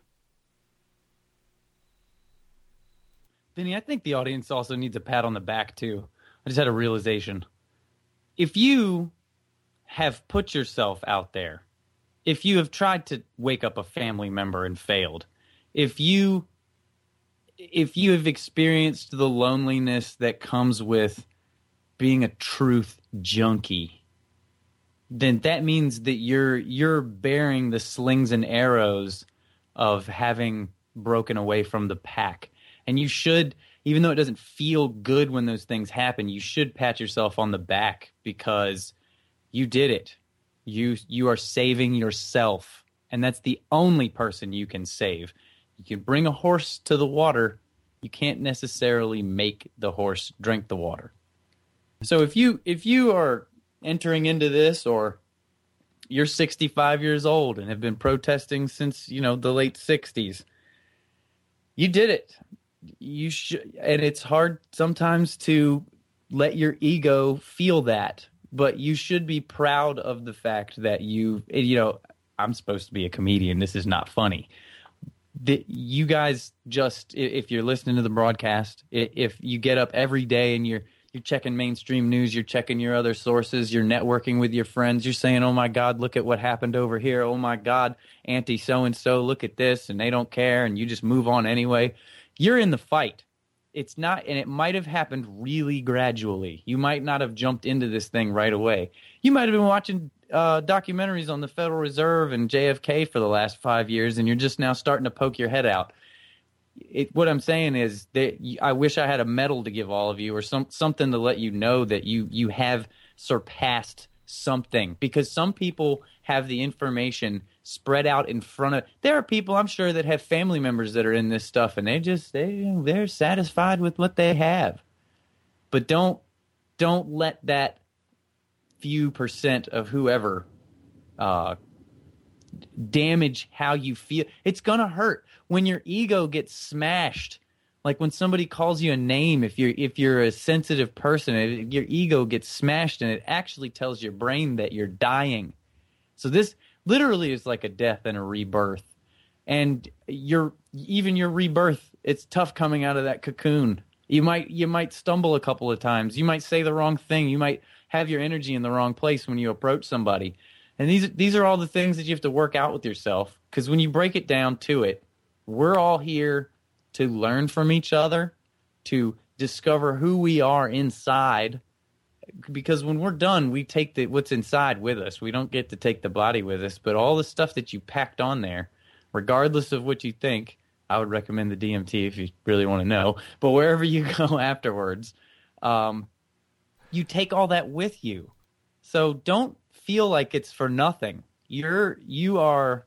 Vinny, I think the audience also needs a pat on the back, too. I just had a realization. If you have put yourself out there, if you have tried to wake up a family member and failed, if you if you have experienced the loneliness that comes with being a truth junkie, then that means that you're you're bearing the slings and arrows of having broken away from the pack. And you should, even though it doesn't feel good when those things happen, you should pat yourself on the back because you did it. You you are saving yourself, and that's the only person you can save. You can bring a horse to the water. You can't necessarily make the horse drink the water. So if you if you are entering into this, or you're sixty-five years old and have been protesting since, you know, the late sixties, you did it. You should, and it's hard sometimes to let your ego feel that, but you should be proud of the fact that you, you know, I'm supposed to be a comedian. This is not funny. That you guys just, if you're listening to the broadcast, if you get up every day and you're you're checking mainstream news, you're checking your other sources, you're networking with your friends, you're saying, oh my God, look at what happened over here. Oh my God, Auntie so-and-so, look at this, and they don't care, and you just move on anyway. You're in the fight. It's not, and it might have happened really gradually. You might not have jumped into this thing right away. You might have been watching uh, documentaries on the Federal Reserve and J F K for the last five years, and you're just now starting to poke your head out. It, what I'm saying is that I wish I had a medal to give all of you, or some something to let you know that you you have surpassed something, because some people have the information spread out in front of. There are people, I'm sure, that have family members that are in this stuff, and they just they they're satisfied with what they have. But don't don't let that few percent of whoever uh, damage how you feel. It's gonna hurt when your ego gets smashed. Like when somebody calls you a name, if you're if you're a sensitive person, it, your ego gets smashed, and it actually tells your brain that you're dying. So this literally is like a death and a rebirth. And your even your rebirth, it's tough coming out of that cocoon. You might you might stumble a couple of times. You might say the wrong thing. You might have your energy in the wrong place when you approach somebody. And these these are all the things that you have to work out with yourself. Because when you break it down to it, we're all here to learn from each other, to discover who we are inside. Because when we're done, we take the what's inside with us. We don't get to take the body with us. But all the stuff that you packed on there, regardless of what you think, I would recommend the D M T if you really want to know. But wherever you go afterwards, um, you take all that with you. So don't feel like it's for nothing. You're you are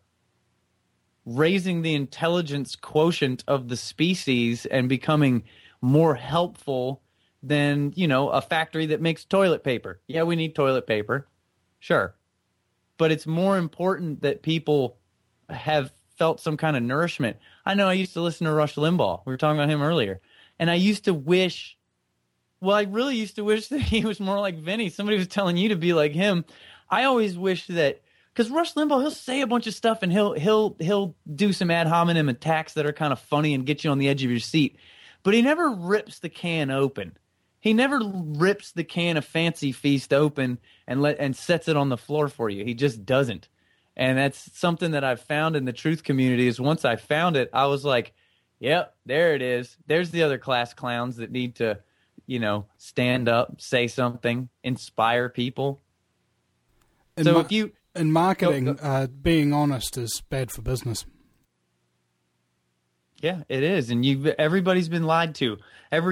raising the intelligence quotient of the species and becoming more helpful than, you know, a factory that makes toilet paper. Yeah, we need toilet paper. Sure. But it's more important that people have felt some kind of nourishment. I know I used to listen to Rush Limbaugh. We were talking about him earlier. And I used to wish, well, I really used to wish that he was more like Vinny. Somebody was telling you to be like him. I always wish that, because Rush Limbaugh, he'll say a bunch of stuff and he'll he'll he'll do some ad hominem attacks that are kind of funny and get you on the edge of your seat. But he never rips the can open. He never rips the can of Fancy Feast open and let and sets it on the floor for you. He just doesn't. And that's something that I've found in the truth community is once I found it, I was like, yep, there it is. There's the other class clowns that need to, you know, stand up, say something, inspire people. In so ma- if you... In marketing, go, go. Uh, being honest is bad for business. Yeah, it is. And you everybody's been lied to. Every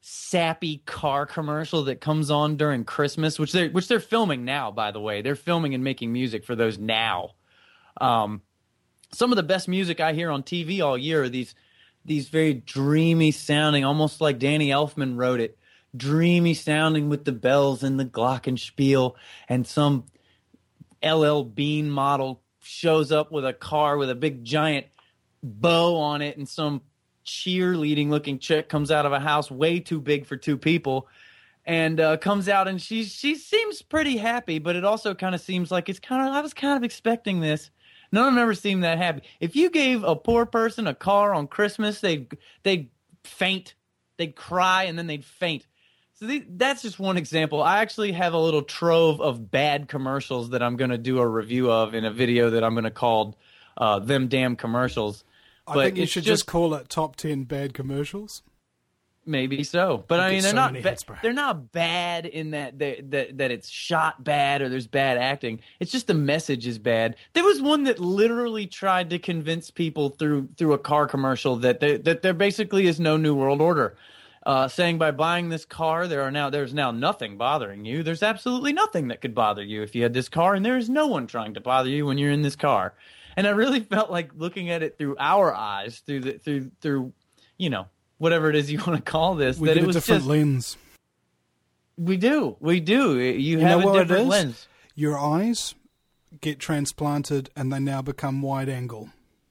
sappy car commercial that comes on during Christmas, which they're which they're filming now, by the way. They're filming and making music for those now. Um, some of the best music I hear on T V all year are these these very dreamy sounding, almost like Danny Elfman wrote it, dreamy sounding with the bells and the glockenspiel, and some L L Bean model shows up with a car with a big giant bow on it, and some cheerleading looking chick comes out of a house way too big for two people and uh, comes out, and she she seems pretty happy, but it also kind of seems like it's kind of, I was kind of expecting this. None of them ever seemed that happy. If you gave a poor person a car on Christmas, they'd, they'd faint, they'd cry, and then they'd faint. So these, that's just one example. I actually have a little trove of bad commercials that I'm going to do a review of in a video that I'm going to call uh, Them Damn Commercials. I But think you it's should just, just call it top ten bad commercials. maybe so. But You I get mean, they're so not many ba- hits, bro. they're not bad in that they, that that it's shot bad or there's bad acting. It's just the message is bad. There was one that literally tried to convince people through through a car commercial that they, that there basically is no new world order. Uh, saying by buying this car, there are now there's now nothing bothering you. There's absolutely nothing that could bother you if you had this car, and there is no one trying to bother you when you're in this car. And I really felt like looking at it through our eyes, through the through through, you know, whatever it is you want to call this. We that get it a was different just lens. we do we do. You, You have know a what it different is? lens. Your eyes get transplanted and they now become wide angle.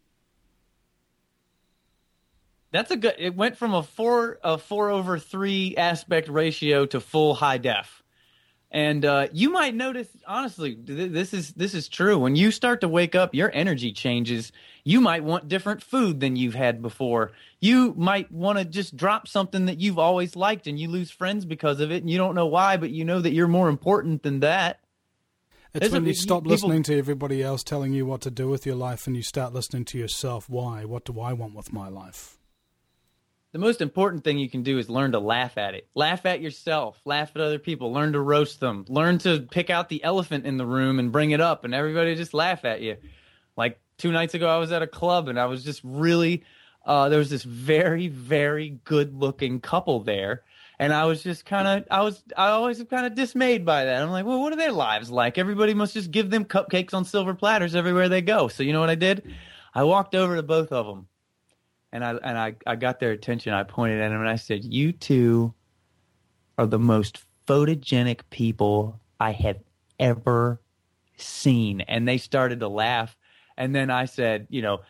That's a good. It went from a four a four over three aspect ratio to full high def. And uh, you might notice, honestly, th- this is this is true. When you start to wake up, your energy changes. You might want different food than you've had before. You might want to just drop something that you've always liked, and you lose friends because of it, and you don't know why, but you know that you're more important than that. It's There's when a- you stop people- listening to everybody else telling you what to do with your life and you start listening to yourself. Why? What do I want with my life? The most important thing you can do is learn to laugh at it. Laugh at yourself. Laugh at other people. Learn to roast them. Learn to pick out the elephant in the room and bring it up, and everybody just laugh at you. Like two nights ago, I was at a club, and I was just really uh, – there was this very, very good-looking couple there, and I was just kind of – I was I always kind of dismayed by that. I'm like, well, what are their lives like? Everybody must just give them cupcakes on silver platters everywhere they go. So you know what I did? I walked over to both of them. And I and I, I got their attention. I pointed at them and I said, "You two are the most photogenic people I have ever seen." And they started to laugh. And then I said, you know,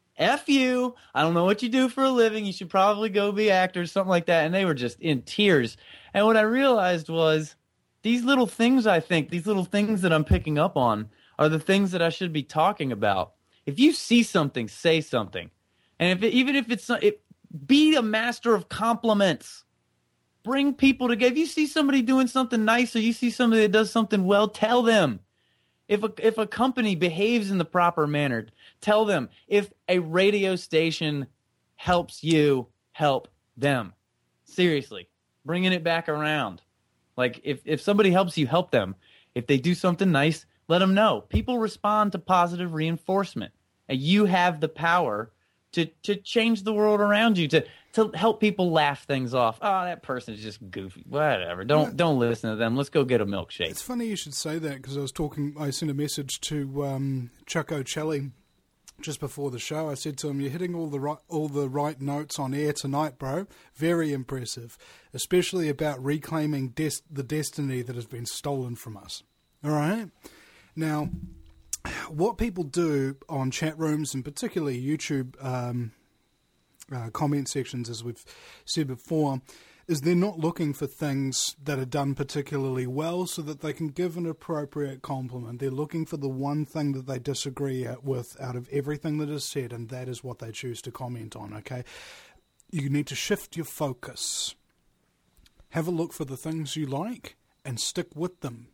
F you. I don't know what you do for a living. You should probably go be actors, something like that. And they were just in tears. And what I realized was these little things, I think, these little things that I'm picking up on are the things that I should be talking about. If you see something, say something. And if it, even if it's it, be a master of compliments. Bring people together. If you see somebody doing something nice or you see somebody that does something well, tell them. If a if a company behaves in the proper manner, tell them. If a radio station helps you, help them. Seriously, bringing it back around. Like if if somebody helps you, help them. If they do something nice, let them know. People respond to positive reinforcement, and you have the power to to change the world around you, to to help people laugh things off. Oh, that person's just goofy. Whatever. Don't Yeah. don't listen to them. Let's go get a milkshake. It's funny you should say that because I was talking, I sent a message to um, Chuck O'Celli just before the show. I said to him, "You're hitting all the right, all the right notes on air tonight, bro. Very impressive, especially about reclaiming des- the destiny that has been stolen from us." All right? Now, what people do on chat rooms and particularly YouTube um, uh, comment sections, as we've said before, is they're not looking for things that are done particularly well so that they can give an appropriate compliment. They're looking for the one thing that they disagree with out of everything that is said, and that is what they choose to comment on, okay? You need to shift your focus. Have a look for the things you like and stick with them.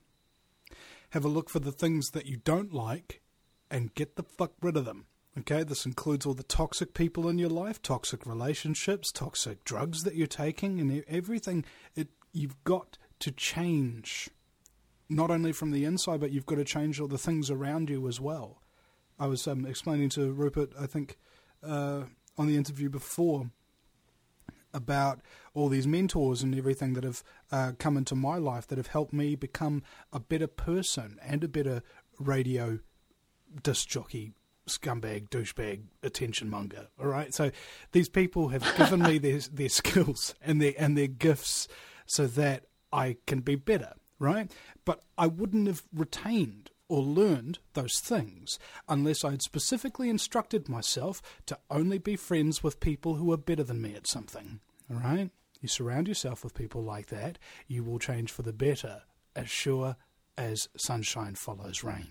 Have a look for the things that you don't like and get the fuck rid of them. Okay, this includes all the toxic people in your life, toxic relationships, toxic drugs that you're taking, and everything. It, you've got to change, not only from the inside, but you've got to change all the things around you as well. I was um, explaining to Rupert, I think, uh, on the interview before, about all these mentors and everything that have uh, come into my life that have helped me become a better person and a better radio disc jockey, scumbag, douchebag, attention monger. All right, so these people have given me their their skills and their and their gifts so that I can be better. Right, but I wouldn't have retained or learned those things unless I'd specifically instructed myself to only be friends with people who are better than me at something. All right? You surround yourself with people like that, you will change for the better, as sure as sunshine follows rain.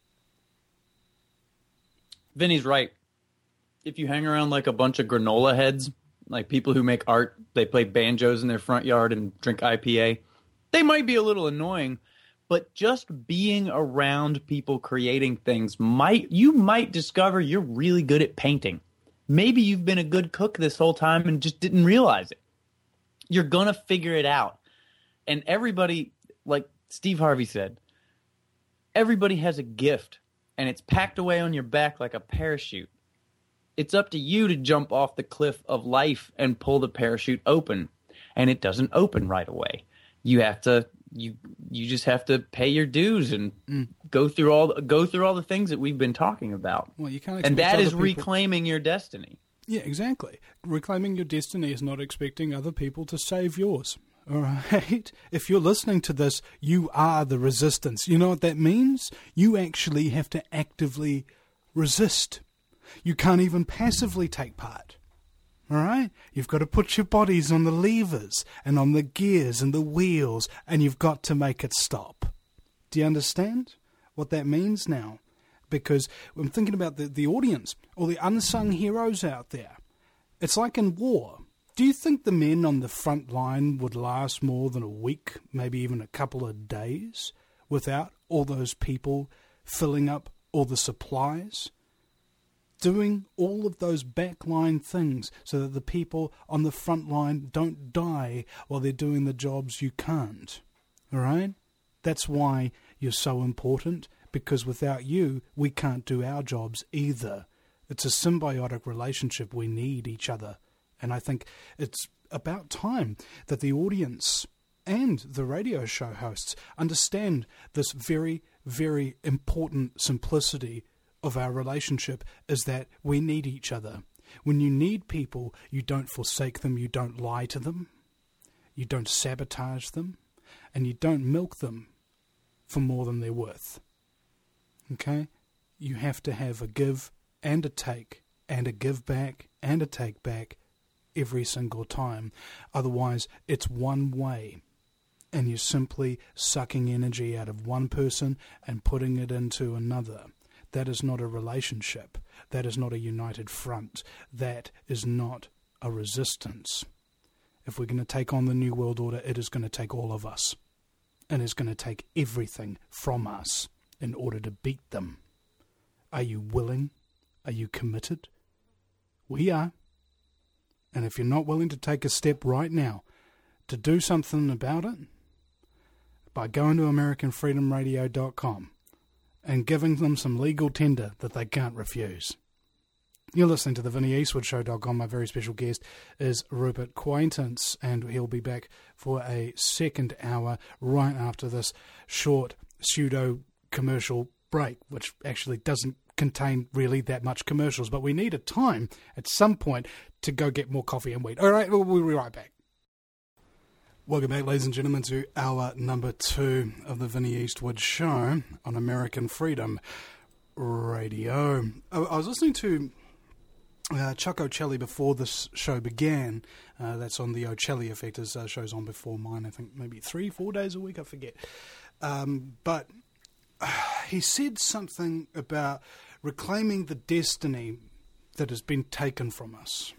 Vinny's right. If you hang around like a bunch of granola heads, like people who make art, they play banjos in their front yard and drink I P A, they might be a little annoying. But just being around people creating things might, you might discover you're really good at painting. Maybe you've been a good cook this whole time and just didn't realize it. You're going to figure it out. And everybody, like Steve Harvey said, everybody has a gift and it's packed away on your back like a parachute. It's up to you to jump off the cliff of life and pull the parachute open. And it doesn't open right away. You have to You you just have to pay your dues and mm. go through all go through all the things that we've been talking about. Well, you can't and that is people... reclaiming your destiny. Yeah, exactly. Reclaiming your destiny is not expecting other people to save yours. All right? If you're listening to this, you are the resistance. You know what that means? You actually have to actively resist. You can't even passively take part. All right? You've got to put your bodies on the levers and on the gears and the wheels, and you've got to make it stop. Do you understand what that means now? Because I'm thinking about the, the audience, all the unsung heroes out there. It's like in war. Do you think the men on the front line would last more than a week, maybe even a couple of days, without all those people filling up all the supplies? Doing all of those backline things so that the people on the front line don't die while they're doing the jobs you can't. All right? That's why you're so important, because without you, we can't do our jobs either. It's a symbiotic relationship. We need each other. And I think it's about time that the audience and the radio show hosts understand this very, very important simplicity of our relationship, is that we need each other. When you need people, you don't forsake them, you don't lie to them, you don't sabotage them, and you don't milk them for more than they're worth. Okay? You have to have a give and a take, and a give back and a take back every single time. Otherwise, it's one way, and you're simply sucking energy out of one person and putting it into another. That is not a relationship. That is not a united front. That is not a resistance. If we're going to take on the New World Order, it is going to take all of us. And it's going to take everything from us in order to beat them. Are you willing? Are you committed? We are. And if you're not willing to take a step right now to do something about it, by going to American Freedom Radio dot com, and giving them some legal tender that they can't refuse. You're listening to the Vinny Eastwood Show dot com. My very special guest is Rupert Quaintance, and he'll be back for a second hour right after this short pseudo-commercial break, which actually doesn't contain really that much commercials, but we need a time at some point to go get more coffee and weed. All right, we'll be right back. Welcome back, ladies and gentlemen, to hour number two of the Vinny Eastwood Show on American Freedom Radio. I, I was listening to uh, Chuck Ocelli before this show began. Uh, that's on the Ocelli Effect. His uh, show's on before mine, I think maybe three, four days a week, I forget. Um, but uh, he said something about reclaiming the destiny that has been taken from us.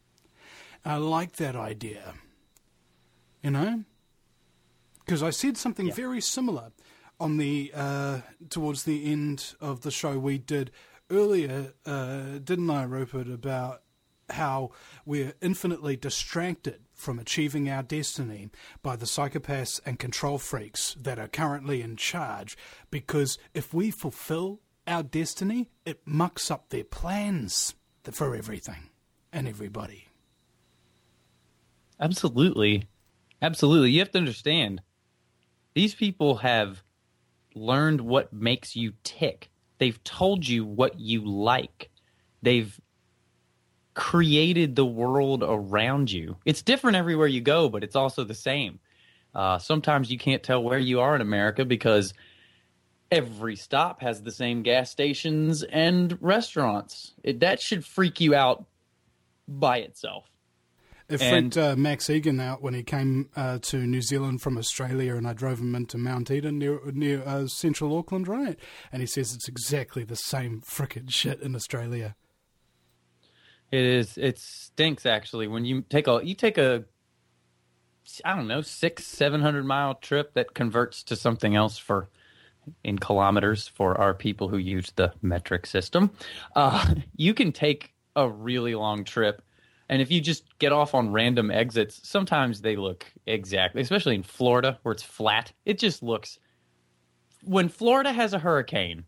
I like that idea. You know, because I said something yeah. very similar on the uh, towards the end of the show we did earlier, uh, didn't I, Rupert, about how we're infinitely distracted from achieving our destiny by the psychopaths and control freaks that are currently in charge, because if we fulfill our destiny, it mucks up their plans for everything and everybody. Absolutely. Absolutely. You have to understand, these people have learned what makes you tick. They've told you what you like. They've created the world around you. It's different everywhere you go, but it's also the same. Uh, sometimes you can't tell where you are in America because every stop has the same gas stations and restaurants. It, that should freak you out by itself. It And- freaked uh, Max Egan out when he came uh, to New Zealand from Australia, and I drove him into Mount Eden near near uh, central Auckland, right? And he says it's exactly the same frickin' shit in Australia. It is. It stinks actually when you take a you take a I don't know six seven hundred mile trip that converts to something else for in kilometers for our people who use the metric system. Uh, you can take a really long trip, and if you just get off on random exits, sometimes they look exactly, especially in Florida where it's flat. It just looks. When Florida has a hurricane,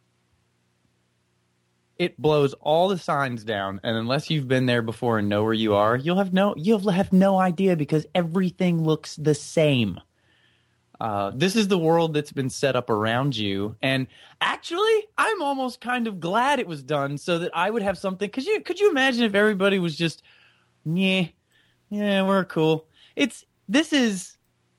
it blows all the signs down, and unless you've been there before and know where you are, you'll have no you'll have no idea because everything looks the same. Uh, this is the world that's been set up around you, and actually, I'm almost kind of glad it was done so that I would have something. Could you could you imagine if everybody was just, yeah, yeah, we're cool. It's this is,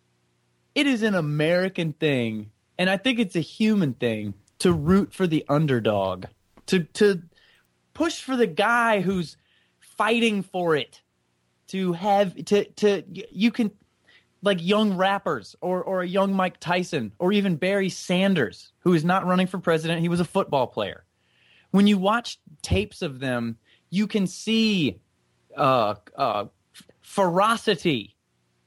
it is an American thing, and I think it's a human thing to root for the underdog. To to push for the guy who's fighting for it, to have to to you can like young rappers or or a young Mike Tyson or even Barry Sanders, who is not running for president. He was a football player. When you watch tapes of them, you can see uh, uh, ferocity,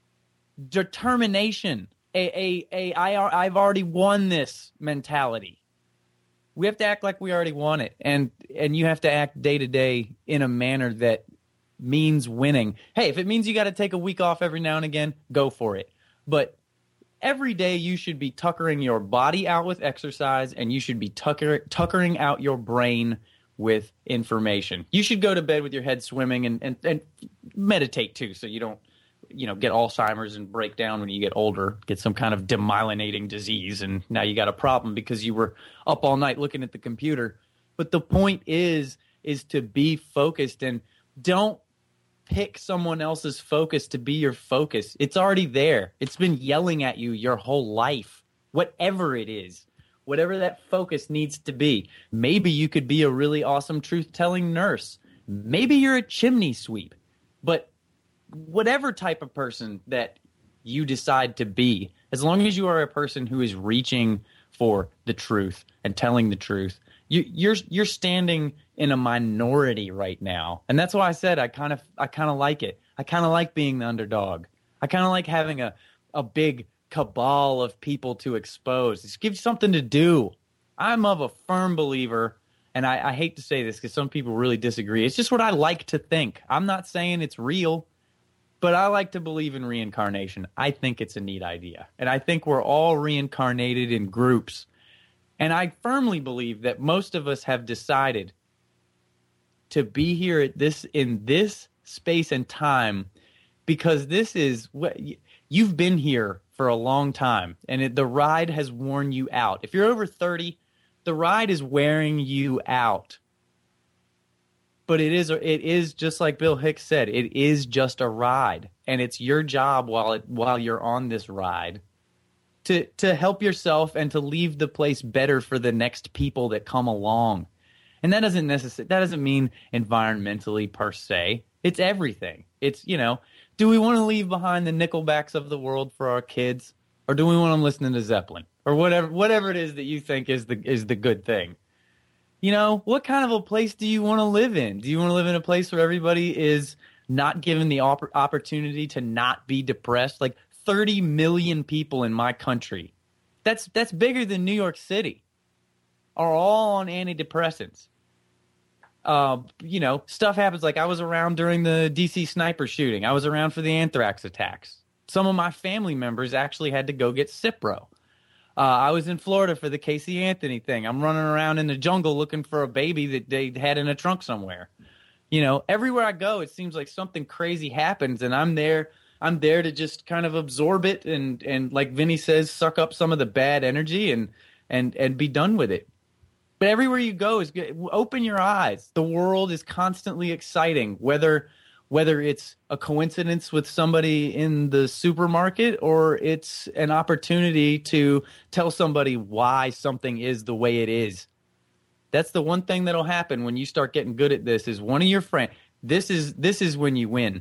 determination, a a a I I've already won this mentality. We have to act like we already won it, and and you have to act day to day in a manner that means winning. Hey, if it means you got to take a week off every now and again, go for it. But every day you should be tuckering your body out with exercise, and you should be tucker, tuckering out your brain with information. You should go to bed with your head swimming and, and, and meditate too, so you don't you know, get Alzheimer's and break down when you get older, get some kind of demyelinating disease, and now you got a problem because you were up all night looking at the computer. But the point is, is to be focused, and don't pick someone else's focus to be your focus. It's already there. It's been yelling at you your whole life, whatever it is, whatever that focus needs to be. Maybe you could be a really awesome truth-telling nurse. Maybe you're a chimney sweep, but whatever type of person that you decide to be, as long as you are a person who is reaching for the truth and telling the truth, you, you're you're standing in a minority right now, and that's why I said I kind of I kind of like it. I kind of like being the underdog. I kind of like having a a big cabal of people to expose. Just give you something to do. I'm of a firm believer, and I, I hate to say this because some people really disagree. It's just what I like to think. I'm not saying it's real. But I like to believe in reincarnation. I think it's a neat idea. And I think we're all reincarnated in groups. And I firmly believe that most of us have decided to be here at this in this space and time because this is what you've been here for a long time. And it, the ride has worn you out. If you're over thirty, the ride is wearing you out. But it is it is just like Bill Hicks said, it is just a ride, and it's your job while it while you're on this ride to to help yourself and to leave the place better for the next people that come along. And that doesn't necessarily that doesn't mean environmentally per se. It's everything. It's, you know, do we want to leave behind the Nickelbacks of the world for our kids, or do we want them listening to Zeppelin or whatever whatever it is that you think is the is the good thing? You know, what kind of a place do you want to live in? Do you want to live in a place where everybody is not given the op- opportunity to not be depressed? Like thirty million people in my country, that's that's bigger than New York City, are all on antidepressants. Uh, you know, stuff happens. Like I was around during the D C sniper shooting. I was around for the anthrax attacks. Some of my family members actually had to go get Cipro. Uh, I was in Florida for the Casey Anthony thing. I'm running around in the jungle looking for a baby that they had in a trunk somewhere. You know, everywhere I go, it seems like something crazy happens, and I'm there. I'm there to just kind of absorb it and, and like Vinny says, suck up some of the bad energy and and and be done with it. But everywhere you go is good. Open your eyes. The world is constantly exciting, whether whether it's a coincidence with somebody in the supermarket or it's an opportunity to tell somebody why something is the way it is. That's the one thing that'll happen when you start getting good at this is one of your friends. This is this is when you win.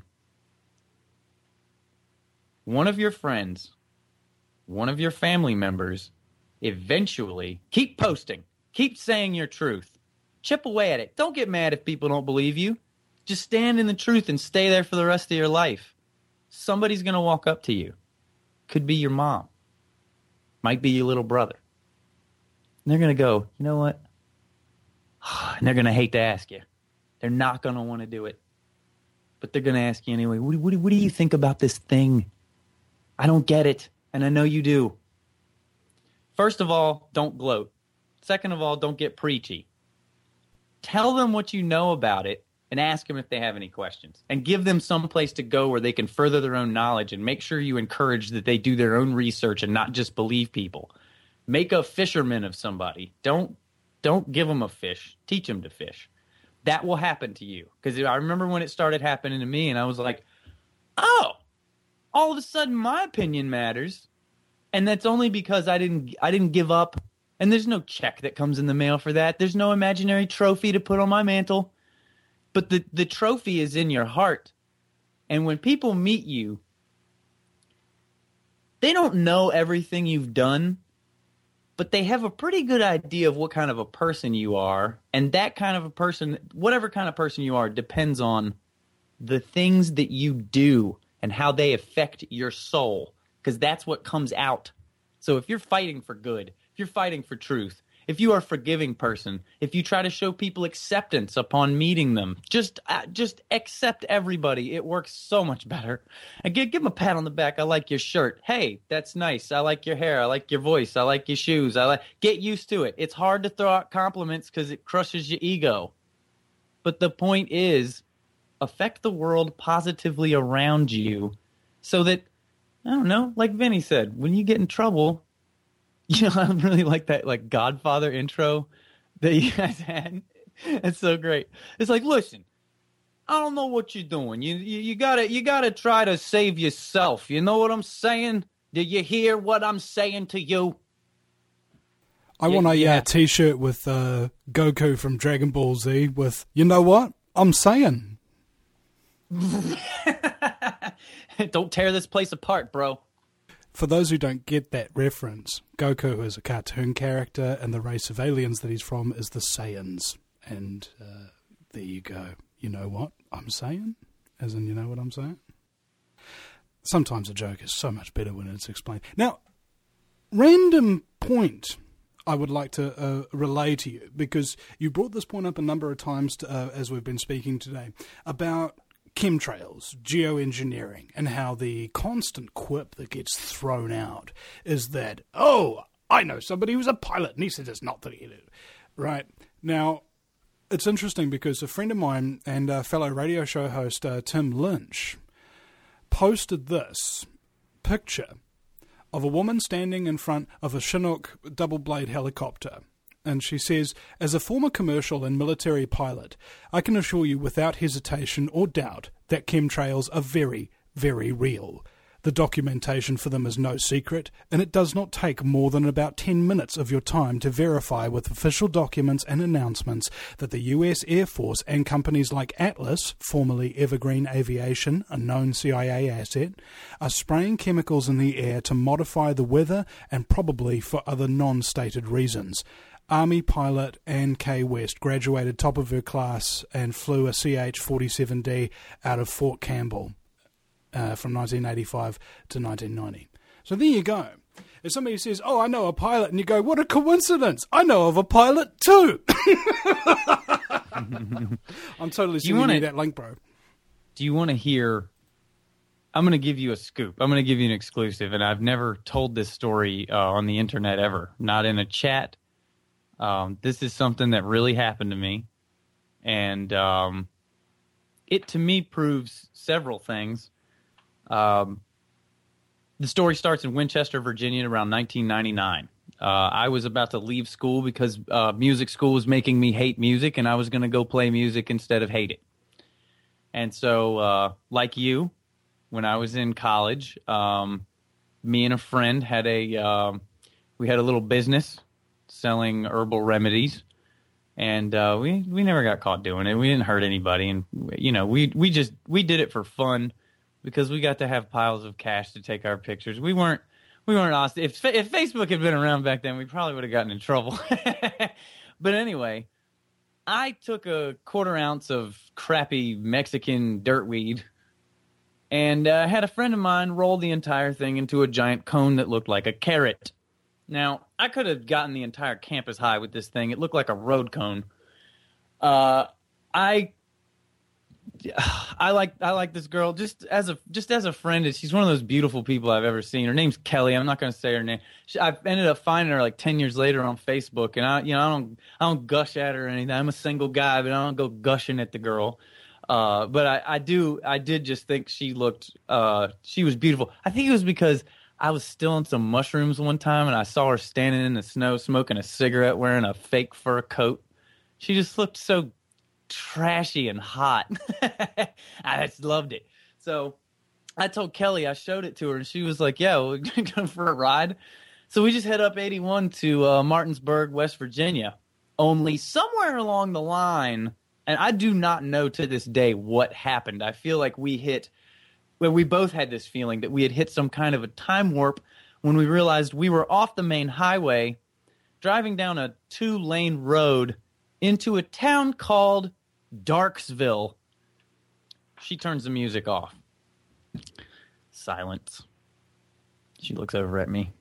One of your friends, one of your family members, eventually keep posting, keep saying your truth. Chip away at it. Don't get mad if people don't believe you. Just stand in the truth and stay there for the rest of your life. Somebody's going to walk up to you. Could be your mom. Might be your little brother. And they're going to go, you know what? And they're going to hate to ask you. They're not going to want to do it. But they're going to ask you anyway, what, what, what do you think about this thing? I don't get it, and I know you do. First of all, don't gloat. Second of all, don't get preachy. Tell them what you know about it and ask them if they have any questions. And give them some place to go where they can further their own knowledge and make sure you encourage that they do their own research and not just believe people. Make a fisherman of somebody. Don't Don't give them a fish. Teach them to fish. That will happen to you. Because I remember when it started happening to me, and I was like, oh, all of a sudden my opinion matters. And that's only because I didn't I didn't give up. And there's no check that comes in the mail for that. There's no imaginary trophy to put on my mantle. But the, the trophy is in your heart. And when people meet you, they don't know everything you've done, but they have a pretty good idea of what kind of a person you are. And that kind of a person, whatever kind of person you are, depends on the things that you do and how they affect your soul, because that's what comes out. So if you're fighting for good, if you're fighting for truth, if you are a forgiving person, if you try to show people acceptance upon meeting them, just uh, just accept everybody. It works so much better. And give, give them a pat on the back. I like your shirt. Hey, that's nice. I like your hair. I like your voice. I like your shoes. I like. Get used to it. It's hard to throw out compliments because it crushes your ego. But the point is, affect the world positively around you so that, I don't know, like Vinny said, when you get in trouble, you know, I really like that like Godfather intro that you guys had. It's so great. It's like, listen, I don't know what you're doing. You, you you gotta you gotta try to save yourself. You know what I'm saying? Do you hear what I'm saying to you? I you, want a yeah. uh, t-shirt with uh, Goku from Dragon Ball Z with, you know what I'm saying? Don't tear this place apart, bro. For those who don't get that reference, Goku is a cartoon character, and the race of aliens that he's from is the Saiyans. And uh, there you go. You know what I'm saying? As in, you know what I'm saying? Sometimes a joke is so much better when it's explained. Now, random point I would like to uh, relay to you, because you brought this point up a number of times to, uh, as we've been speaking today, about chemtrails, geoengineering, and how the constant quip that gets thrown out is that, oh, I know somebody who's a pilot, and he said it's not that he did. Right. Now, it's interesting because a friend of mine and a fellow radio show host, uh, Tim Lynch, posted this picture of a woman standing in front of a Chinook double-blade helicopter. And she says, as a former commercial and military pilot, I can assure you without hesitation or doubt that chemtrails are very, very real. The documentation for them is no secret, and it does not take more than about ten minutes of your time to verify with official documents and announcements that the U S Air Force and companies like Atlas, formerly Evergreen Aviation, a known C I A asset, are spraying chemicals in the air to modify the weather and probably for other non-stated reasons. Army pilot Ann K. West graduated top of her class and flew a C H forty-seven D out of Fort Campbell uh, from nineteen eighty-five to nineteen ninety. So there you go. If somebody says, oh, I know a pilot, and you go, what a coincidence, I know of a pilot too. I'm totally sending you, wanna, you that link, bro. Do you want to hear... I'm going to give you a scoop. I'm going to give you an exclusive, and I've never told this story uh, on the internet ever, not in a chat. Um, this is something that really happened to me, and um, it to me proves several things. Um, the story starts in Winchester, Virginia, around nineteen ninety-nine. Uh, I was about to leave school because uh, music school was making me hate music, and I was going to go play music instead of hate it. And so, uh, like you, when I was in college, um, me and a friend had a um, we had a little business selling herbal remedies, and uh, we we never got caught doing it. We didn't hurt anybody, and you know, we we just we did it for fun because we got to have piles of cash to take our pictures. We weren't. We weren't awesome. If if Facebook had been around back then, we probably would have gotten in trouble. But anyway, I took a quarter ounce of crappy Mexican dirtweed and uh, had a friend of mine roll the entire thing into a giant cone that looked like a carrot. Now, I could have gotten the entire campus high with this thing. It looked like a road cone. Uh, I... I like I like this girl just as a just as a friend. She's one of those beautiful people I've ever seen. Her name's Kelly. I'm not going to say her name. She, I ended up finding her like ten years later on Facebook, and I you know I don't I don't gush at her or anything. I'm a single guy, but I don't go gushing at the girl. Uh, but I, I do I did just think she looked uh, she was beautiful. I think it was because I was still on some mushrooms one time, and I saw her standing in the snow smoking a cigarette, wearing a fake fur coat. She just looked so trashy and hot. I just loved it. So I told Kelly, I showed it to her, and she was like, yeah, we're going to go for a ride. So we just head up eighty-one to uh, Martinsburg, West Virginia. Only somewhere along the line, and I do not know to this day what happened. I feel like we hit, well, we both had this feeling that we had hit some kind of a time warp when we realized we were off the main highway, driving down a two-lane road into a town called Darksville. She turns the music off. Silence. She looks over at me.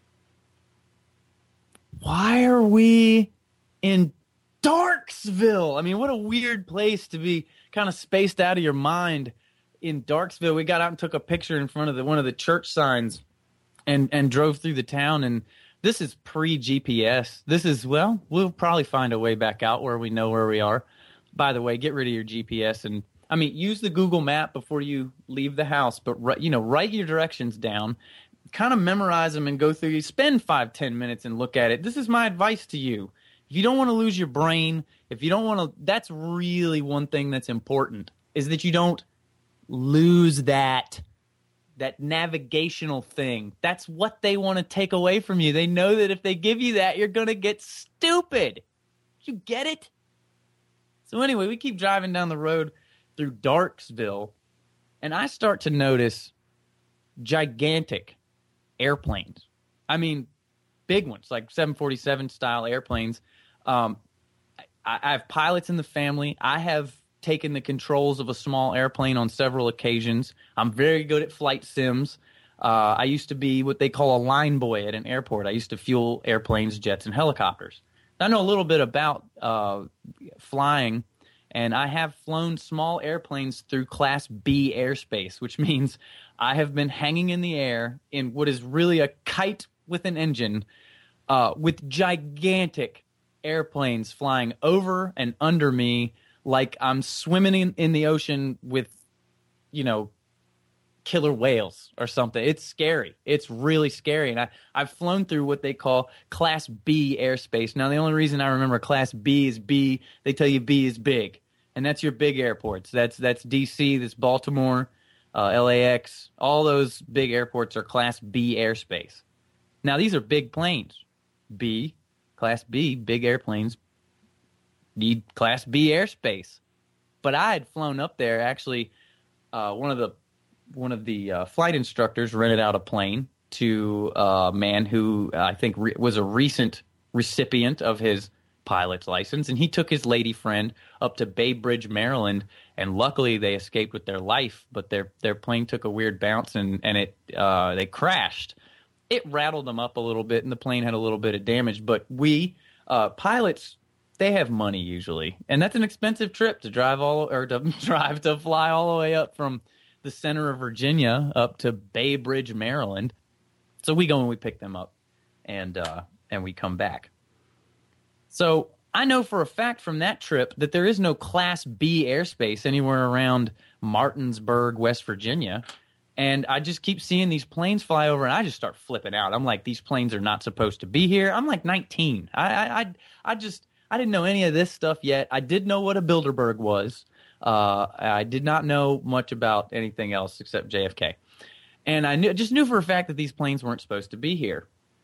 Why are we in Darksville? I mean, what a weird place to be kind of spaced out of your mind in Darksville. We got out and took a picture in front of the, one of the church signs and, and drove through the town, and this is pre-G P S. This is, well, we'll probably find a way back out where we know where we are. By the way, get rid of your G P S. And, I mean, use the Google map before you leave the house. But, you know, write your directions down. Kind of memorize them and go through. You spend five, ten minutes and look at it. This is my advice to you. If you don't want to lose your brain, if you don't want to, that's really one thing that's important, is that you don't lose that that navigational thing. That's what they want to take away from you. They know that if they give you that, you're going to get stupid. You get it? So anyway, we keep driving down the road through Darksville, and I start to notice gigantic airplanes. I mean, big ones, like seven forty-seven style airplanes. Um, I, I have pilots in the family. I have taken the controls of a small airplane on several occasions. I'm very good at flight sims. Uh, I used to be what they call a line boy at an airport. I used to fuel airplanes, jets, and helicopters. I know a little bit about uh, flying, and I have flown small airplanes through Class B airspace, which means I have been hanging in the air in what is really a kite with an engine, uh, with gigantic airplanes flying over and under me, like I'm swimming in, in the ocean with, you know, killer whales or something. It's scary. It's really scary. And I, I've flown through what they call Class B airspace. Now, the only reason I remember Class B is B, they tell you B is big. And that's your big airports. That's that's D C, that's Baltimore, uh, L A X. All those big airports are Class B airspace. Now, these are big planes. B, Class B, big airplanes, need Class B airspace. But I had flown up there. Actually, uh, one of the one of the uh, flight instructors rented out a plane to a man who uh, I think re- was a recent recipient of his pilot's license, and he took his lady friend up to Bay Bridge, Maryland, and luckily they escaped with their life. But their their plane took a weird bounce, and and it uh, they crashed. It rattled them up a little bit, and the plane had a little bit of damage. But we uh, pilots, they have money usually, and that's an expensive trip to drive all or to drive to fly all the way up from the center of Virginia up to Bay Bridge, Maryland. So we go and we pick them up, and uh, and we come back. So I know for a fact from that trip that there is no Class B airspace anywhere around Martinsburg, West Virginia. And I just keep seeing these planes fly over, and I just start flipping out. I'm like, these planes are not supposed to be here. I'm like nineteen. I I, I, I just I didn't know any of this stuff yet. I did know what a Bilderberg was. Uh, I did not know much about anything else except J F K. And I knew, just knew for a fact that these planes weren't supposed to be here.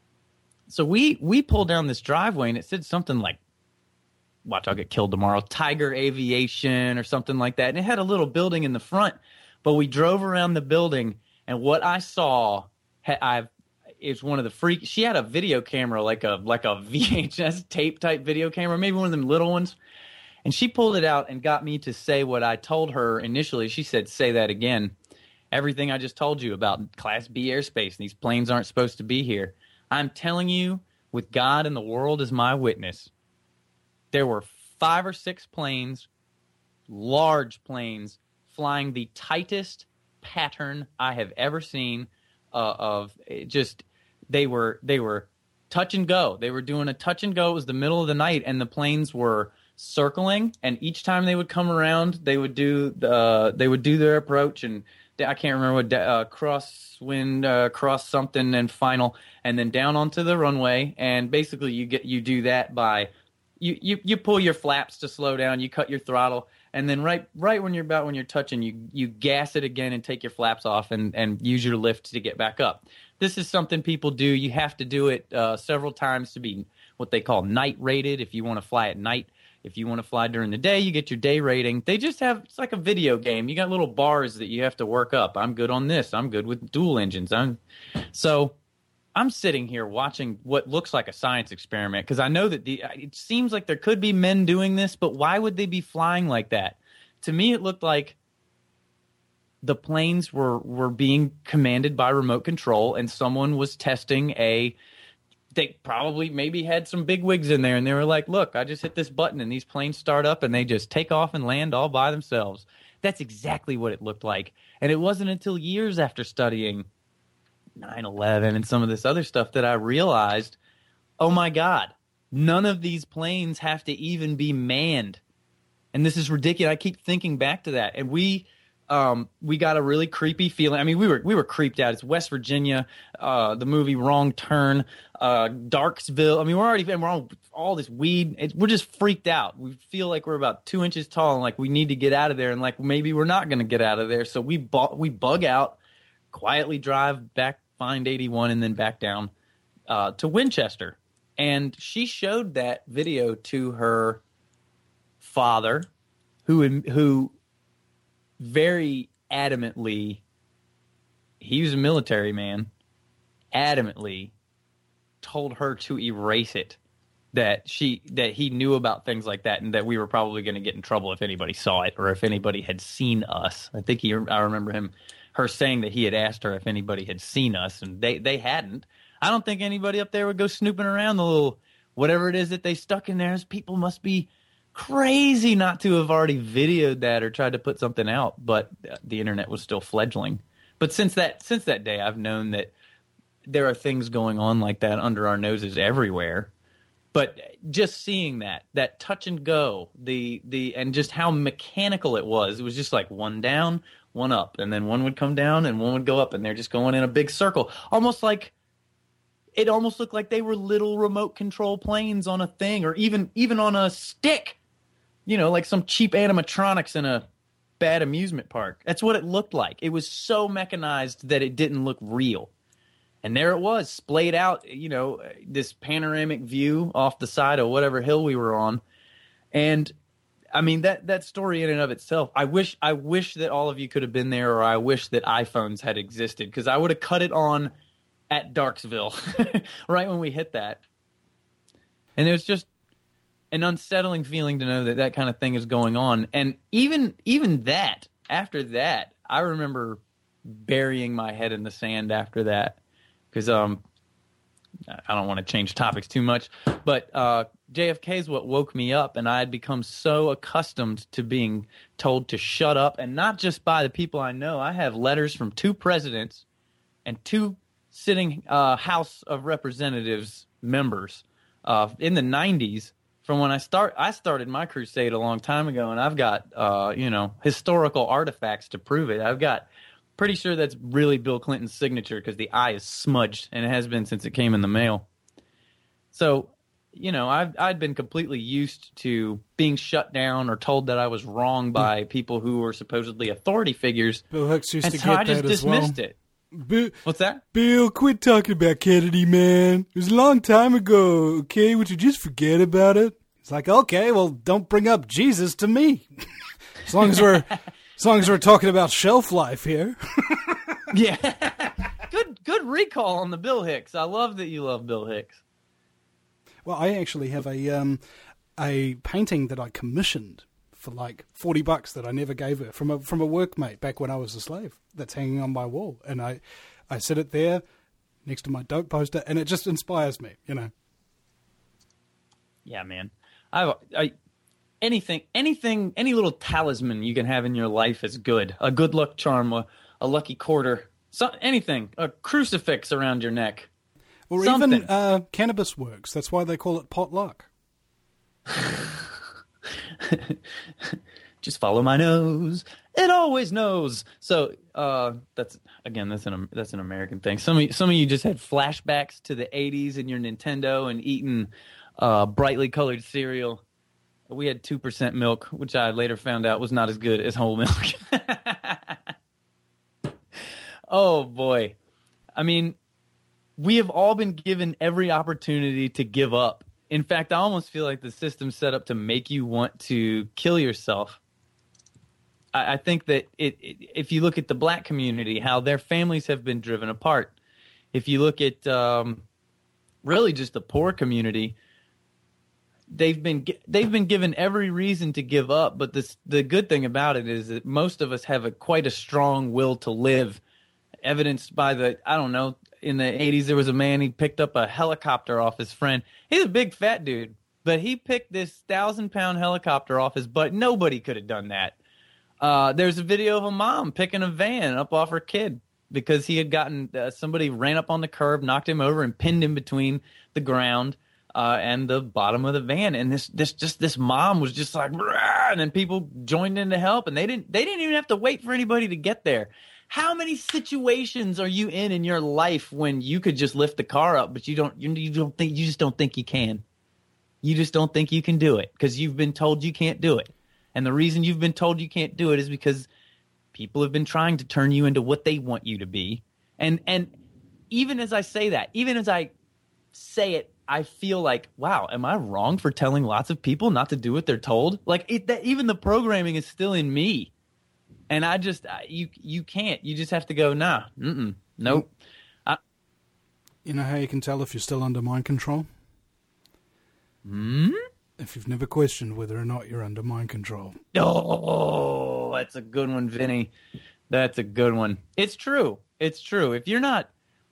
So we we pulled down this driveway, and it said something like, watch, I'll get killed tomorrow, Tiger Aviation or something like that. And it had a little building in the front. But we drove around the building, and what I saw, I've is one of the freak. She had a video camera, like a like a V H S tape type video camera, maybe one of them little ones. And she pulled it out and got me to say what I told her initially. She said, "Say that again. Everything I just told you about Class B airspace. These planes aren't supposed to be here. I'm telling you, with God and the world as my witness, there were five or six planes, large planes, flying the tightest pattern I have ever seen uh, of just they were they were touch and go. They were doing a touch and go. It was the middle of the night, and the planes were circling. And each time they would come around, they would do the they would do their approach, and I can't remember what uh, crosswind, uh, cross something, and final, and then down onto the runway. And basically, you get you do that by you you you pull your flaps to slow down. You cut your throttle. And then right right when you're about when you're touching, you you gas it again and take your flaps off and, and use your lift to get back up. This is something people do. You have to do it uh, several times to be what they call night rated if you want to fly at night. If you want to fly during the day, you get your day rating. They just have – it's like a video game. You got little bars that you have to work up. I'm good on this. I'm good with dual engines. I'm So I'm sitting here watching what looks like a science experiment because I know that the it seems like there could be men doing this, but why would they be flying like that? To me, it looked like the planes were, were being commanded by remote control, and someone was testing a – they probably maybe had some big wigs in there, and they were like, look, I just hit this button, and these planes start up, and they just take off and land all by themselves. That's exactly what it looked like. And it wasn't until years after studying – nine eleven and some of this other stuff that I realized, oh my God, none of these planes have to even be manned. And this is ridiculous. I keep thinking back to that. And we um, we got a really creepy feeling. I mean, we were we were creeped out. It's West Virginia, uh, the movie Wrong Turn, uh, Darksville. I mean, we're already and we're on all this weed. It, we're just freaked out. We feel like we're about two inches tall and like we need to get out of there. And like maybe we're not going to get out of there. So we bu- we bug out, quietly drive back, find eighty-one, and then back down uh, to Winchester. And she showed that video to her father, who who very adamantly, he was a military man, adamantly told her to erase it, that she that he knew about things like that, and that we were probably going to get in trouble if anybody saw it or if anybody had seen us. I think he I remember him. her saying that he had asked her if anybody had seen us, and they, they hadn't. I don't think anybody up there would go snooping around the little whatever it is that they stuck in there. People must be crazy not to have already videoed that or tried to put something out, but the internet was still fledgling. But since that since that day, I've known that there are things going on like that under our noses everywhere. But just seeing that, that touch and go, the the and just how mechanical it was, it was just like one down, one up, and then one would come down and one would go up, and they're just going in a big circle. Almost like it almost looked like they were little remote control planes on a thing, or even even on a stick. You know, like some cheap animatronics in a bad amusement park. That's what it looked like. It was so mechanized that it didn't look real. And there it was, splayed out, you know, this panoramic view off the side of whatever hill we were on. And I mean, that, that story in and of itself, I wish I wish that all of you could have been there, or I wish that iPhones had existed, because I would have cut it on at Darksville right when we hit that. And it was just an unsettling feeling to know that that kind of thing is going on. And even even that, after that, I remember burying my head in the sand after that. Because um, I don't want to change topics too much, but uh, J F K is what woke me up, and I had become so accustomed to being told to shut up, and not just by the people I know. I have letters from two presidents and two sitting uh, House of Representatives members uh, in the nineties from when I start. I started my crusade a long time ago, and I've got uh, you know historical artifacts to prove it. I've got pretty sure that's really Bill Clinton's signature because the eye is smudged, and it has been since it came in the mail. So, you know, I've I'd been completely used to being shut down or told that I was wrong by people who were supposedly authority figures. Bill Hicks used and to so get I just that as well. dismissed it. Bill, What's that? Bill, quit talking about Kennedy, man. It was a long time ago, okay? Would you just forget about it? It's like, okay, well, don't bring up Jesus to me. as long as we're as long as we're talking about shelf life here. Yeah. Good good recall on the Bill Hicks. I love that you love Bill Hicks. Well, I actually have a um, a painting that I commissioned for like forty bucks that I never gave her from a from a workmate back when I was a slave. That's hanging on my wall, and I I sit it there next to my dope poster, and it just inspires me, you know. Yeah, man. I, I anything anything any little talisman you can have in your life is good. A good luck charm, a, a lucky quarter, so, anything, a crucifix around your neck. Or Something. even uh, cannabis works. That's why they call it potluck. Just follow my nose. It always knows. So uh, that's again, that's an that's an American thing. Some of you, some of you just had flashbacks to the eighties in your Nintendo and eating uh, brightly colored cereal. We had two percent milk, which I later found out was not as good as whole milk. Oh boy, I mean. We have all been given every opportunity to give up. In fact, I almost feel like the system's set up to make you want to kill yourself. I, I think that it, it, if you look at the black community, how their families have been driven apart. If you look at um, really just the poor community, they've been they've been given every reason to give up. But this, the good thing about it is that most of us have a quite a strong will to live, evidenced by the I don't know. In the eighties, there was a man, he picked up a helicopter off his friend. He's a big fat dude, but he picked this thousand-pound helicopter off his butt. Nobody could have done that. Uh, there's a video of a mom picking a van up off her kid because he had gotten uh, – somebody ran up on the curb, knocked him over, and pinned him between the ground uh, and the bottom of the van. And this this just this mom was just like – and then people joined in to help, and they didn't they didn't even have to wait for anybody to get there. How many situations are you in in your life when you could just lift the car up, but you don't you, you don't think you just don't think you can? You just don't think you can do it because you've been told you can't do it. And the reason you've been told you can't do it is because people have been trying to turn you into what they want you to be. And and even as I say that, even as I say it, I feel like, wow, am I wrong for telling lots of people not to do what they're told? Like it, that, even the programming is still in me. And I just, you you can't. You just have to go, nah, mm-mm, nope. I, you know how you can tell if you're still under mind control? Hmm? If you've never questioned whether or not you're under mind control. Oh, that's a good one, Vinny. That's a good one. It's true. It's true. If you're not,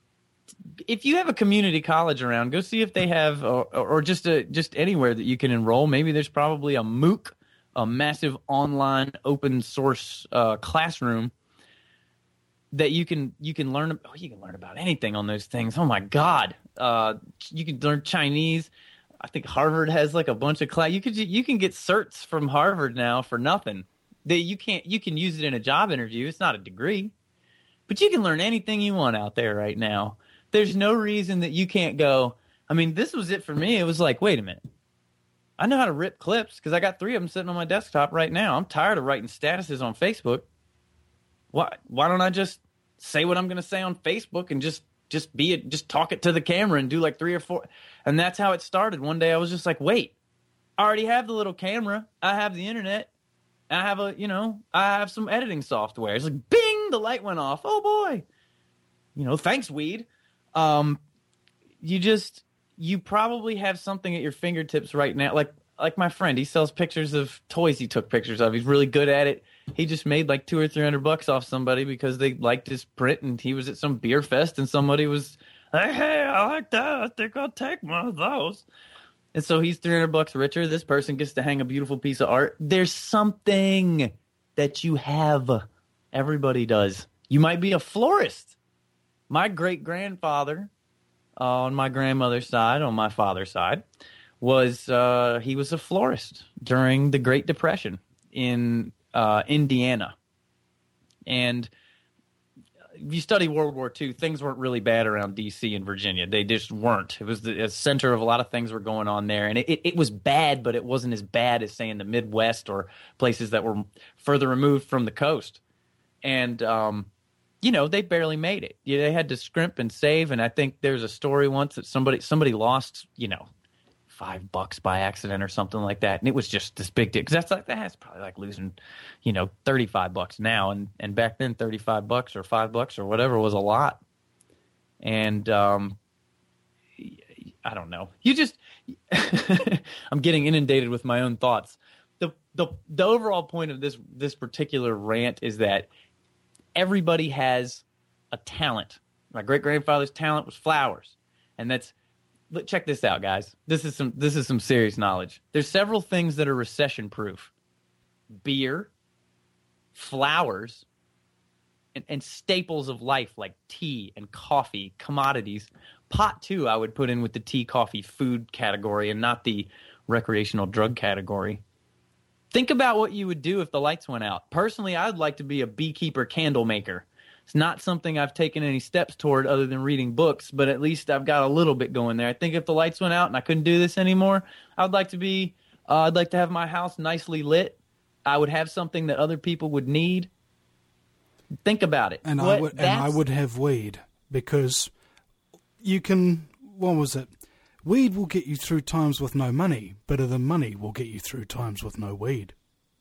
if you have a community college around, go see if they have, or, or just a, just anywhere that you can enroll. Maybe there's probably a MOOC, a massive online open source uh, classroom that you can you can learn. Oh, you can learn about anything on those things. Oh my God, uh, you can learn Chinese. I think Harvard has like a bunch of class. You could you can get certs from Harvard now for nothing. That you can't you can use it in a job interview. It's not a degree, but you can learn anything you want out there right now. There's no reason that you can't go. I mean, this was it for me. It was like, wait a minute. I know how to rip clips because I got three of them sitting on my desktop right now. I'm tired of writing statuses on Facebook. Why why don't I just say what I'm going to say on Facebook and just just be it, just talk it to the camera and do like three or four. And that's how it started. One day I was just like, wait, I already have the little camera. I have the internet. I have a, you know, I have some editing software. It's like, bing, the light went off. Oh boy. You know, thanks, weed. Um, you just, you probably have something at your fingertips right now. Like, like my friend, he sells pictures of toys he took pictures of. He's really good at it. He just made like two or three hundred bucks off somebody because they liked his print, and he was at some beer fest and somebody was like, hey, I like that. I think I'll take one of those. And so he's three hundred bucks richer. This person gets to hang a beautiful piece of art. There's something that you have. Everybody does. You might be a florist. My great grandfather, uh, on my grandmother's side, on my father's side, was uh, he was a florist during the Great Depression in uh, Indiana. And if you study World War Two, things weren't really bad around D C and Virginia. They just weren't. It was the center of a lot of things were going on there. And it, it, it was bad, but it wasn't as bad as, say, in the Midwest or places that were further removed from the coast. And, um, you know, they barely made it. Yeah, they had to scrimp and save. And I think there's a story once that somebody somebody lost, you know, five bucks by accident or something like that. And it was just this big deal. Because that's like, that's probably like losing, you know, thirty-five bucks now. And, and back then, thirty-five bucks or five bucks or whatever was a lot. And um, I don't know. You just, I'm getting inundated with my own thoughts. The, the, the overall point of this, this particular rant is that everybody has a talent. My great-grandfather's talent was flowers. And that's, check this out, guys. This is some this is some serious knowledge. There's several things that are recession-proof. Beer, flowers, and, and staples of life like tea and coffee, commodities. Pot, too, I would put in with the tea, coffee, food category and not the recreational drug category. Think about what you would do if the lights went out. Personally, I'd like to be a beekeeper candle maker. It's not something I've taken any steps toward other than reading books, but at least I've got a little bit going there. I think if the lights went out and I couldn't do this anymore, I'd like to be, uh, I'd like to have my house nicely lit. I would have something that other people would need. Think about it. And what, I would, and I would have weed, because you can, what was it? Weed will get you through times with no money. Better than money will get you through times with no weed.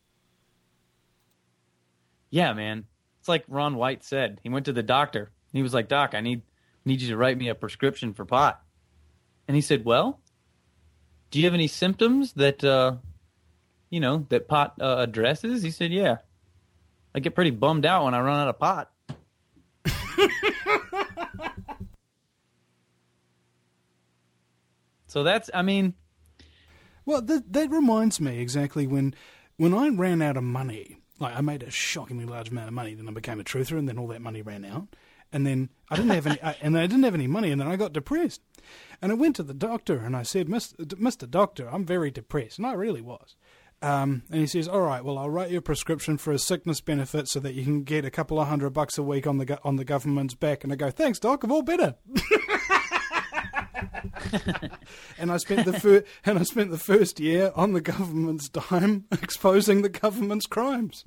Yeah, man. It's like Ron White said. He went to the doctor. He was like, Doc, I need need you to write me a prescription for pot. And he said, well, do you have any symptoms that, uh, you know, that pot uh, addresses? He said, yeah. I get pretty bummed out when I run out of pot. So that's, I mean... Well, that, that reminds me exactly when when I ran out of money. Like, I made a shockingly large amount of money, then I became a truther, and then all that money ran out. And then I didn't have any, I, and I didn't have any money, and then I got depressed. And I went to the doctor, and I said, Mister Mister Doctor, I'm very depressed. And I really was. Um, and he says, all right, well, I'll write you a prescription for a sickness benefit so that you can get a couple of hundred bucks a week on the on the government's back. And I go, thanks, Doc, I'm all better. and I spent the fir- and I spent the first year on the government's dime exposing the government's crimes.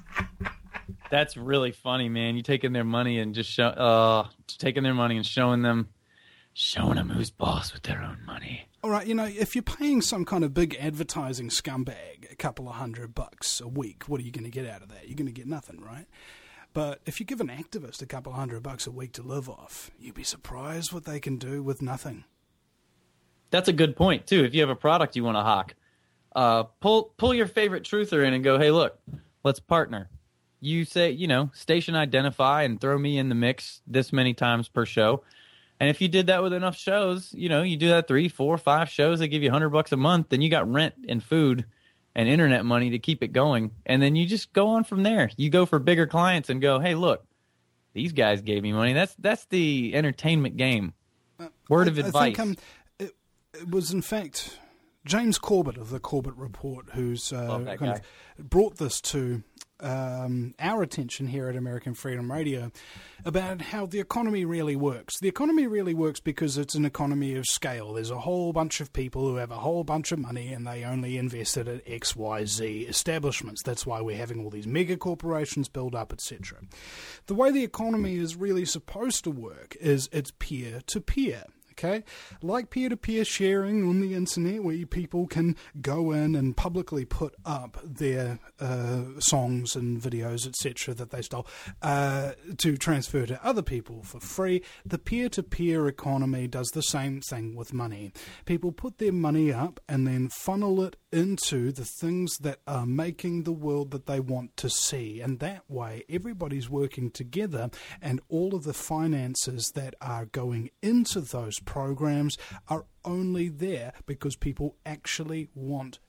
That's really funny, man. You taking their money and just show, uh, taking their money and showing them, showing them who's boss with their own money. All right, you know, if you're paying some kind of big advertising scumbag a couple of hundred bucks a week, what are you going to get out of that? You're going to get nothing, right? But if you give an activist a couple of hundred bucks a week to live off, you'd be surprised what they can do with nothing. That's a good point, too. If you have a product you want to hawk, uh, pull pull your favorite truther in and go, hey, look, let's partner. You say, you know, station identify and throw me in the mix this many times per show. And if you did that with enough shows, you know, you do that three, four, five shows, they give you a hundred bucks a month, then you got rent and food and internet money to keep it going. And then you just go on from there. You go for bigger clients and go, hey, look, these guys gave me money. That's that's the entertainment game. Word I, of advice. I think, um, it, it was, in fact, James Corbett of the Corbett Report who's uh, kind guy. of brought this to um, our attention here at American Freedom Radio about how the economy really works. The economy really works because it's an economy of scale. There's a whole bunch of people who have a whole bunch of money and they only invest it at X Y Z establishments. That's why we're having all these mega corporations build up, et cetera. The way the economy is really supposed to work is it's peer-to-peer. Okay, like peer-to-peer sharing on the internet, where people can go in and publicly put up their uh, songs and videos, et cetera, that they stole uh, to transfer to other people for free. The peer-to-peer economy does the same thing with money. People put their money up and then funnel it into the things that are making the world that they want to see, and that way everybody's working together, and all of the finances that are going into those programs are only there because people actually want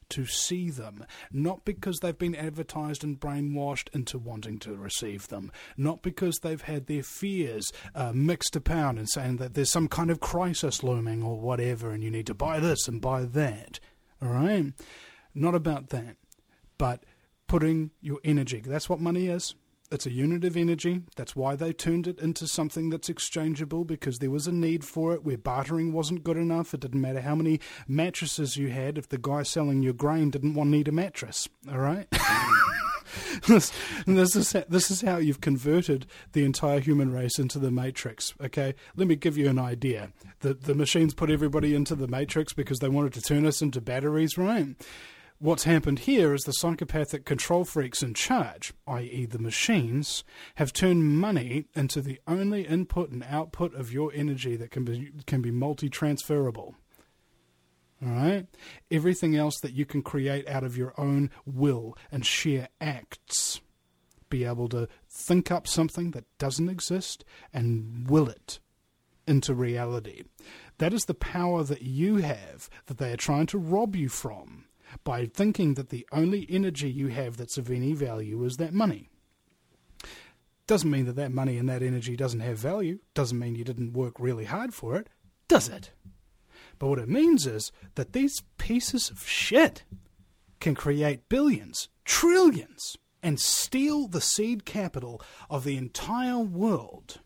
to see them, not because they've been advertised and brainwashed into wanting to receive them, not because they've had their fears uh, mixed around and saying that there's some kind of crisis looming or whatever and you need to buy this and buy that, all right? Not about that, but putting your energy. That's what money is. It's a unit of energy. That's why they turned it into something that's exchangeable, because there was a need for it where bartering wasn't good enough. It didn't matter how many mattresses you had if the guy selling your grain didn't want to need a mattress. All right? this, this, is, this is how you've converted the entire human race into the Matrix. Okay? Let me give you an idea. The, the machines put everybody into the Matrix because they wanted to turn us into batteries, right? What's happened here is the psychopathic control freaks in charge, that is the machines, have turned money into the only input and output of your energy that can be can be multi-transferable. All right? Everything else that you can create out of your own will and sheer acts, be able to think up something that doesn't exist and will it into reality. That is the power that you have that they are trying to rob you from, by thinking that the only energy you have that's of any value is that money. Doesn't mean that that money and that energy doesn't have value. Doesn't mean you didn't work really hard for it, does it? But what it means is that these pieces of shit can create billions, trillions, and steal the seed capital of the entire world,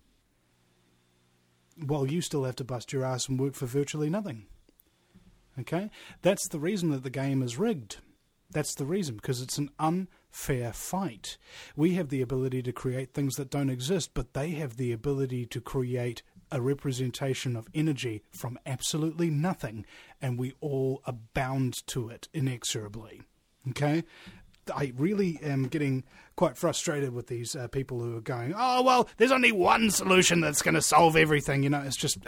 while you still have to bust your ass and work for virtually nothing. Okay? That's the reason that the game is rigged. That's the reason, because it's an unfair fight. We have the ability to create things that don't exist, but they have the ability to create a representation of energy from absolutely nothing, and we all are bound to it inexorably. Okay? I really am getting quite frustrated with these uh, people who are going, oh, well, there's only one solution that's going to solve everything. You know, it's just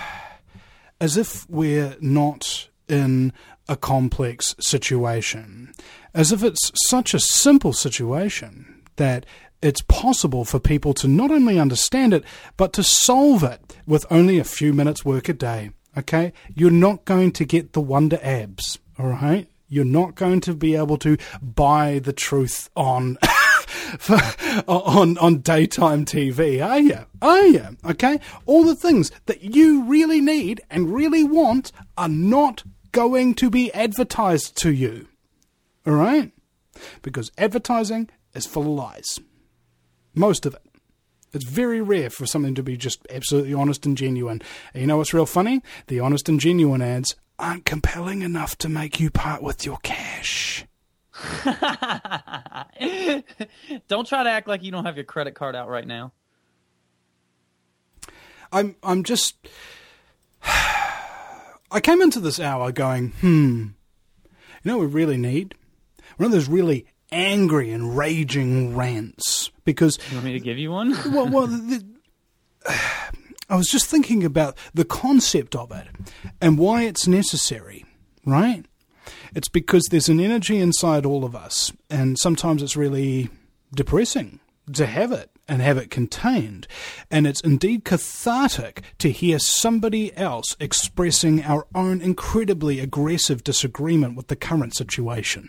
as if we're not in a complex situation, as if it's such a simple situation that it's possible for people to not only understand it, but to solve it with only a few minutes work a day, okay? You're not going to get the wonder abs, all right? You're not going to be able to buy the truth on for, on on daytime T V, are you? Are you? Okay? All the things that you really need and really want are not going to be advertised to you. All right? Because advertising is full of lies. Most of it. It's very rare for something to be just absolutely honest and genuine. And you know what's real funny? The honest and genuine ads aren't compelling enough to make you part with your cash. Don't try to act like you don't have your credit card out right now. I'm I'm just I came into this hour going, hmm, you know what we really need? One of those really angry and raging rants. Because you want me to give you one? well, well the, I was just thinking about the concept of it and why it's necessary, right? It's because there's an energy inside all of us, and sometimes it's really depressing to have it and have it contained. And it's indeed cathartic to hear somebody else expressing our own incredibly aggressive disagreement with the current situation.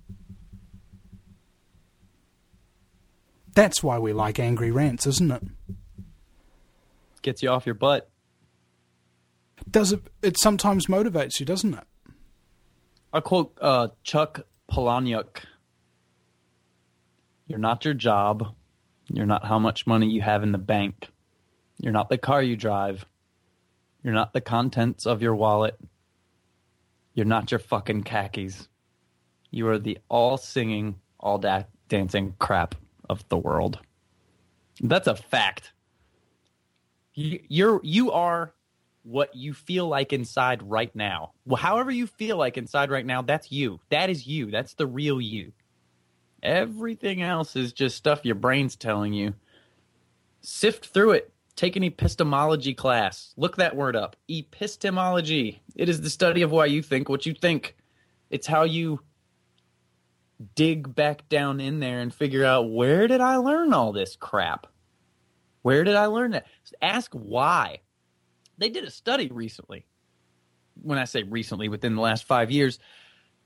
That's why we like angry rants, isn't it? Gets you off your butt. Does it? It sometimes motivates you, doesn't it? I quote uh, Chuck Palahniuk. You're not your job. You're not how much money you have in the bank. You're not the car you drive. You're not the contents of your wallet. You're not your fucking khakis. You are the all-singing, all-dancing crap of the world. That's a fact. You, you're you are what you feel like inside right now. Well, however you feel like inside right now, that's you. That is you. That's the real you. Everything else is just stuff your brain's telling you. Sift through it. Take an epistemology class. Look that word up. Epistemology. It is the study of why you think what you think. It's how you dig back down in there and figure out, where did I learn all this crap? Where did I learn that? Ask why. They did a study recently. When I say recently, within the last five years,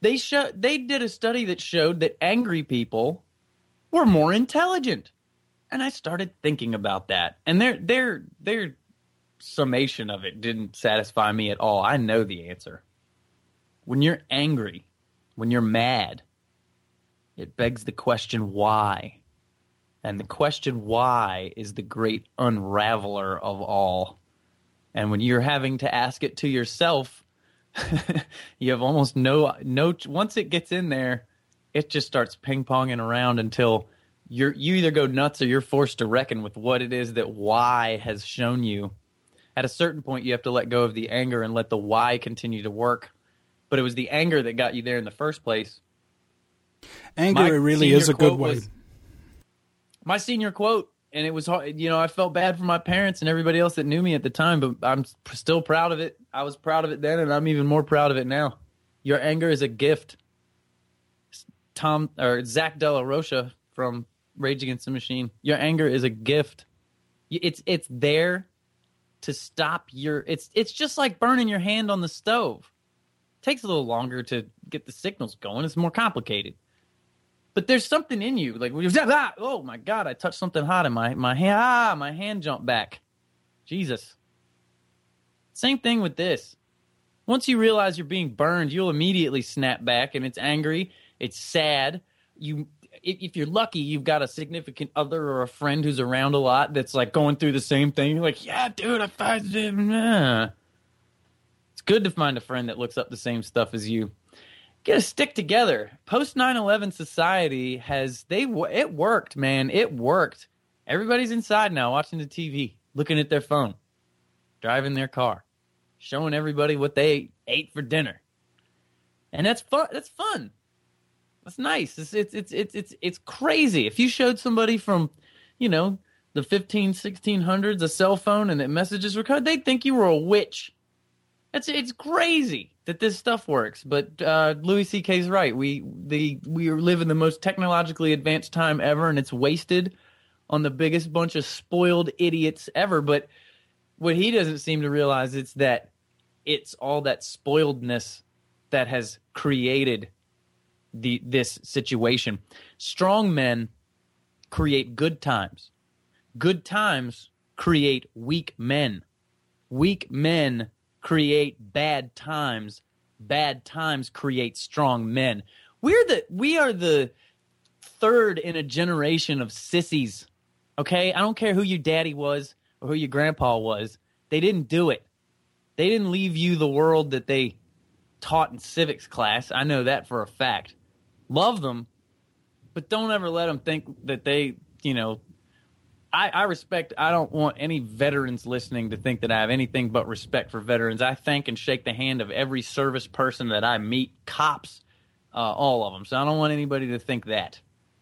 They show, they did a study that showed that angry people were more intelligent. And I started thinking about that. And their their their summation of it didn't satisfy me at all. I know the answer. When you're angry, when you're mad, it begs the question why. And the question why is the great unraveler of all. And when you're having to ask it to yourself, you have almost no no once it gets in there, it just starts ping-ponging around until you're you either go nuts or you're forced to reckon with what it is that why has shown you. At a certain point, you have to let go of the anger and let the why continue to work. But it was the anger that got you there in the first place. Anger My really is a good way. Was, my senior quote, and it was hard, you know, I felt bad for my parents and everybody else that knew me at the time, but I'm still proud of it. I was proud of it then, and I'm even more proud of it now. Your anger is a gift. Tom or Zach De La Rocha from Rage Against the Machine. Your anger is a gift. It's it's there to stop your. It's it's just like burning your hand on the stove. It takes a little longer to get the signals going. It's more complicated. But there's something in you, like when you ah, oh my God, I touched something hot in my my hand. Ah, my hand jumped back. Jesus. Same thing with this. Once you realize you're being burned, you'll immediately snap back, and it's angry. It's sad. You, if you're lucky, you've got a significant other or a friend who's around a lot that's like going through the same thing. You're like, yeah, dude, I find it. It's good to find a friend that looks up the same stuff as you. Get a stick together. Post nine eleven society has they it worked, man. It worked. Everybody's inside now, watching the T V, looking at their phone, driving their car, showing everybody what they ate for dinner, and that's fun. That's fun. That's nice. It's it's it's it's it's it's crazy. If you showed somebody from, you know, the fifteen, sixteen hundreds a cell phone and that messages were coded, they'd think you were a witch. It's it's crazy that this stuff works. But uh, Louis C K's right. We the we live in the most technologically advanced time ever, and it's wasted on the biggest bunch of spoiled idiots ever. But what he doesn't seem to realize is that it's all that spoiledness that has created the this situation. Strong men create good times. Good times create weak men. Weak men create bad times. Bad times create strong men. We're the we are the third in a generation of sissies. Okay? I don't care who your daddy was or who your grandpa was. They didn't do it. They didn't leave you the world that they taught in civics class. I know that for a fact. Love them, but don't ever let them think that they, you know, I, I respect, I don't want any veterans listening to think that I have anything but respect for veterans. I thank and shake the hand of every service person that I meet, cops, uh, all of them. So I don't want anybody to think that.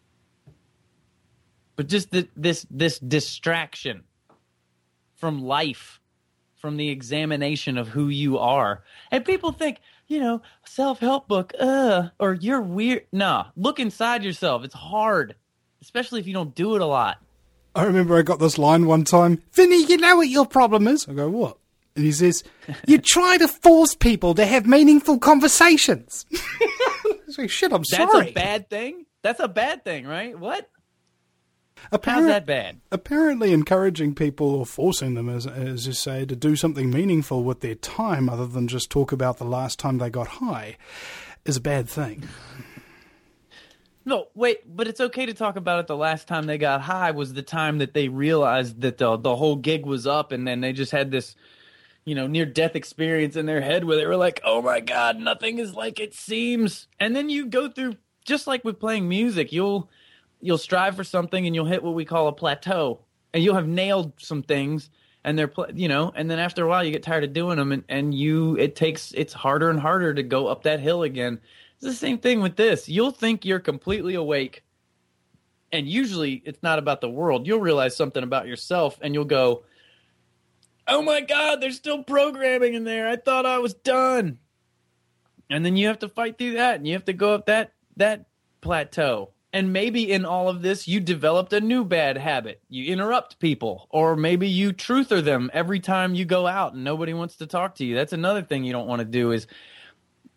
But just the, this this distraction from life, from the examination of who you are. And people think, you know, self-help book, uh, or you're weird. Nah, look inside yourself. It's hard, especially if you don't do it a lot. I remember I got this line one time. Vinny, you know what your problem is? I go, what? And he says, you try to force people to have meaningful conversations. It's like, shit, I'm That's sorry. That's a bad thing? That's a bad thing, right? What? Appar- How's that bad? Apparently encouraging people or forcing them, as, as you say, to do something meaningful with their time other than just talk about the last time they got high is a bad thing. No, wait, but it's okay to talk about it. The last time they got high was the time that they realized that the, the whole gig was up, and then they just had this, you know, near-death experience in their head where they were like, oh my God, nothing is like it seems. And then you go through, just like with playing music, you'll you'll strive for something and you'll hit what we call a plateau, and you'll have nailed some things, and they're, you know, and then after a while you get tired of doing them, and, and you, it takes, it's harder and harder to go up that hill again. It's the same thing with this. You'll think you're completely awake, and usually it's not about the world. You'll realize something about yourself, and you'll go, oh my God, there's still programming in there. I thought I was done. And then you have to fight through that, and you have to go up that that plateau. And maybe in all of this, you developed a new bad habit. You interrupt people, or maybe you truther them every time you go out and nobody wants to talk to you. That's another thing you don't want to do is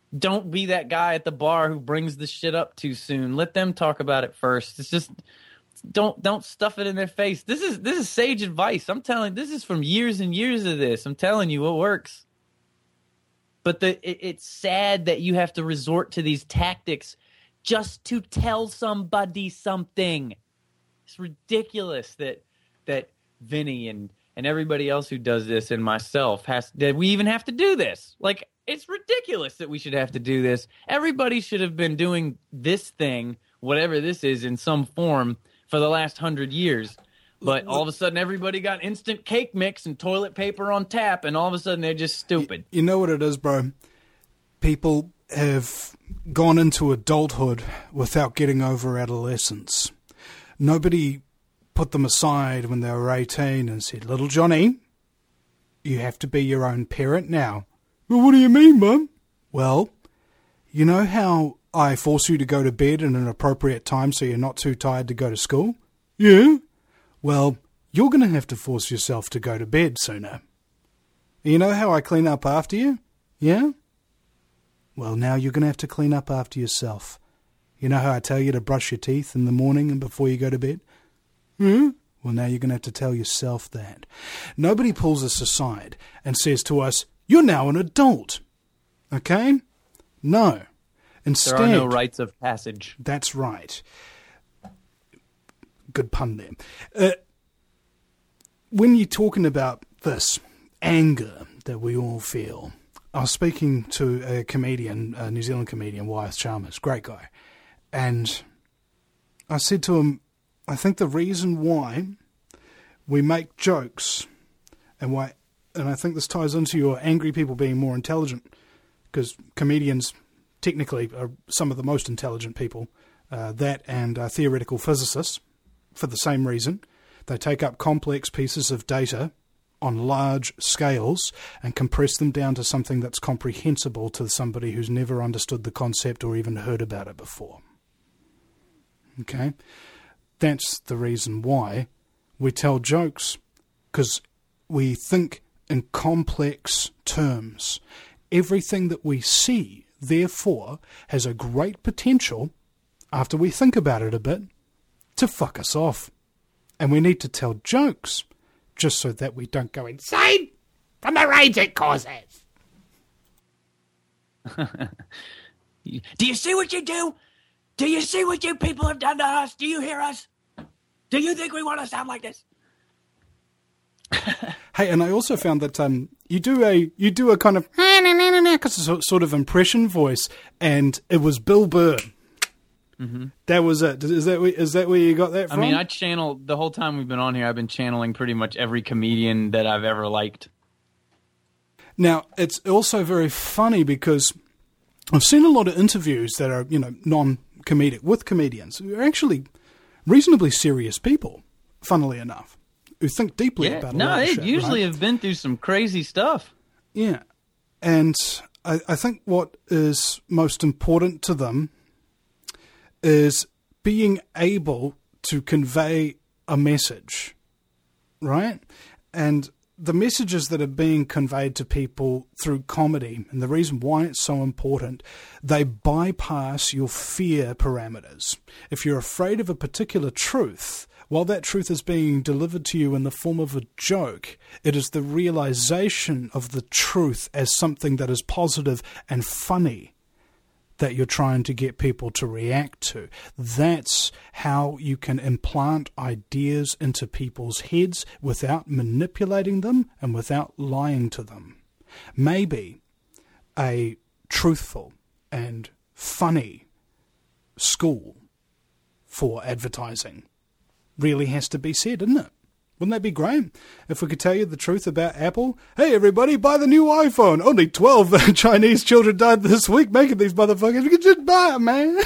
Don't be that guy at the bar who brings the shit up too soon. Let them talk about it first. It's just don't don't stuff it in their face. This is this is sage advice. I'm telling this is from years and years of this. I'm telling you what works. But the it, it's sad that you have to resort to these tactics just to tell somebody something. It's ridiculous that that Vinny and and everybody else who does this and myself has that we even have to do this. Like, it's ridiculous that we should have to do this. Everybody should have been doing this thing, whatever this is, in some form for the last hundred years. But all of a sudden, everybody got instant cake mix and toilet paper on tap, and all of a sudden, they're just stupid. You know what it is, bro? People have gone into adulthood without getting over adolescence. Nobody put them aside when they were eighteen and said, "Little Johnny, you have to be your own parent now." "Well, what do you mean, Mum?" "Well, you know how I force you to go to bed at an appropriate time so you're not too tired to go to school?" "Yeah." "Well, you're going to have to force yourself to go to bed sooner." "You know how I clean up after you?" "Yeah." "Well, now you're going to have to clean up after yourself. You know how I tell you to brush your teeth in the morning and before you go to bed?" "Hmm?" "Well, now you're going to have to tell yourself that." Nobody pulls us aside and says to us, "You're now an adult." Okay? No. Instead, there are no rites of passage. That's right. Good pun there. Uh, when you're talking about this anger that we all feel, I was speaking to a comedian, a New Zealand comedian, Wyeth Chalmers, great guy, and I said to him, I think the reason why we make jokes and why, and I think this ties into your angry people being more intelligent, because comedians technically are some of the most intelligent people, uh, that and uh, theoretical physicists, for the same reason. They take up complex pieces of data on large scales and compress them down to something that's comprehensible to somebody who's never understood the concept or even heard about it before. Okay? That's the reason why we tell jokes, because we think in complex terms. Everything that we see, therefore, has a great potential, after we think about it a bit, to fuck us off. And we need to tell jokes, just so that we don't go insane from the rage it causes. Do you see what you do? Do you see what you people have done to us? Do you hear us? Do you think we want to sound like this? Hey, and I also found that um, you do a you do a kind of sort of impression voice, and it was Bill Burr. Mm-hmm. That was it. Is that is that where you got that from? I mean, I channel the whole time we've been on here. I've been channeling pretty much every comedian that I've ever liked. Now, it's also very funny because I've seen a lot of interviews that are, you know, non-comedic with comedians who are actually reasonably serious people, funnily enough, who think deeply yeah, about a no, lot of they shit, usually right? have been through some crazy stuff. Yeah, and I, I think what is most important to them is being able to convey a message, right? And the messages that are being conveyed to people through comedy, and the reason why it's so important, they bypass your fear parameters. If you're afraid of a particular truth, while that truth is being delivered to you in the form of a joke, it is the realization of the truth as something that is positive and funny that you're trying to get people to react to. That's how you can implant ideas into people's heads without manipulating them and without lying to them. Maybe a truthful and funny school for advertising really has to be said, isn't it? Wouldn't that be great? If we could tell you the truth about Apple. Hey, everybody, buy the new iPhone. Only twelve Chinese children died this week making these motherfuckers. We can just buy them, man.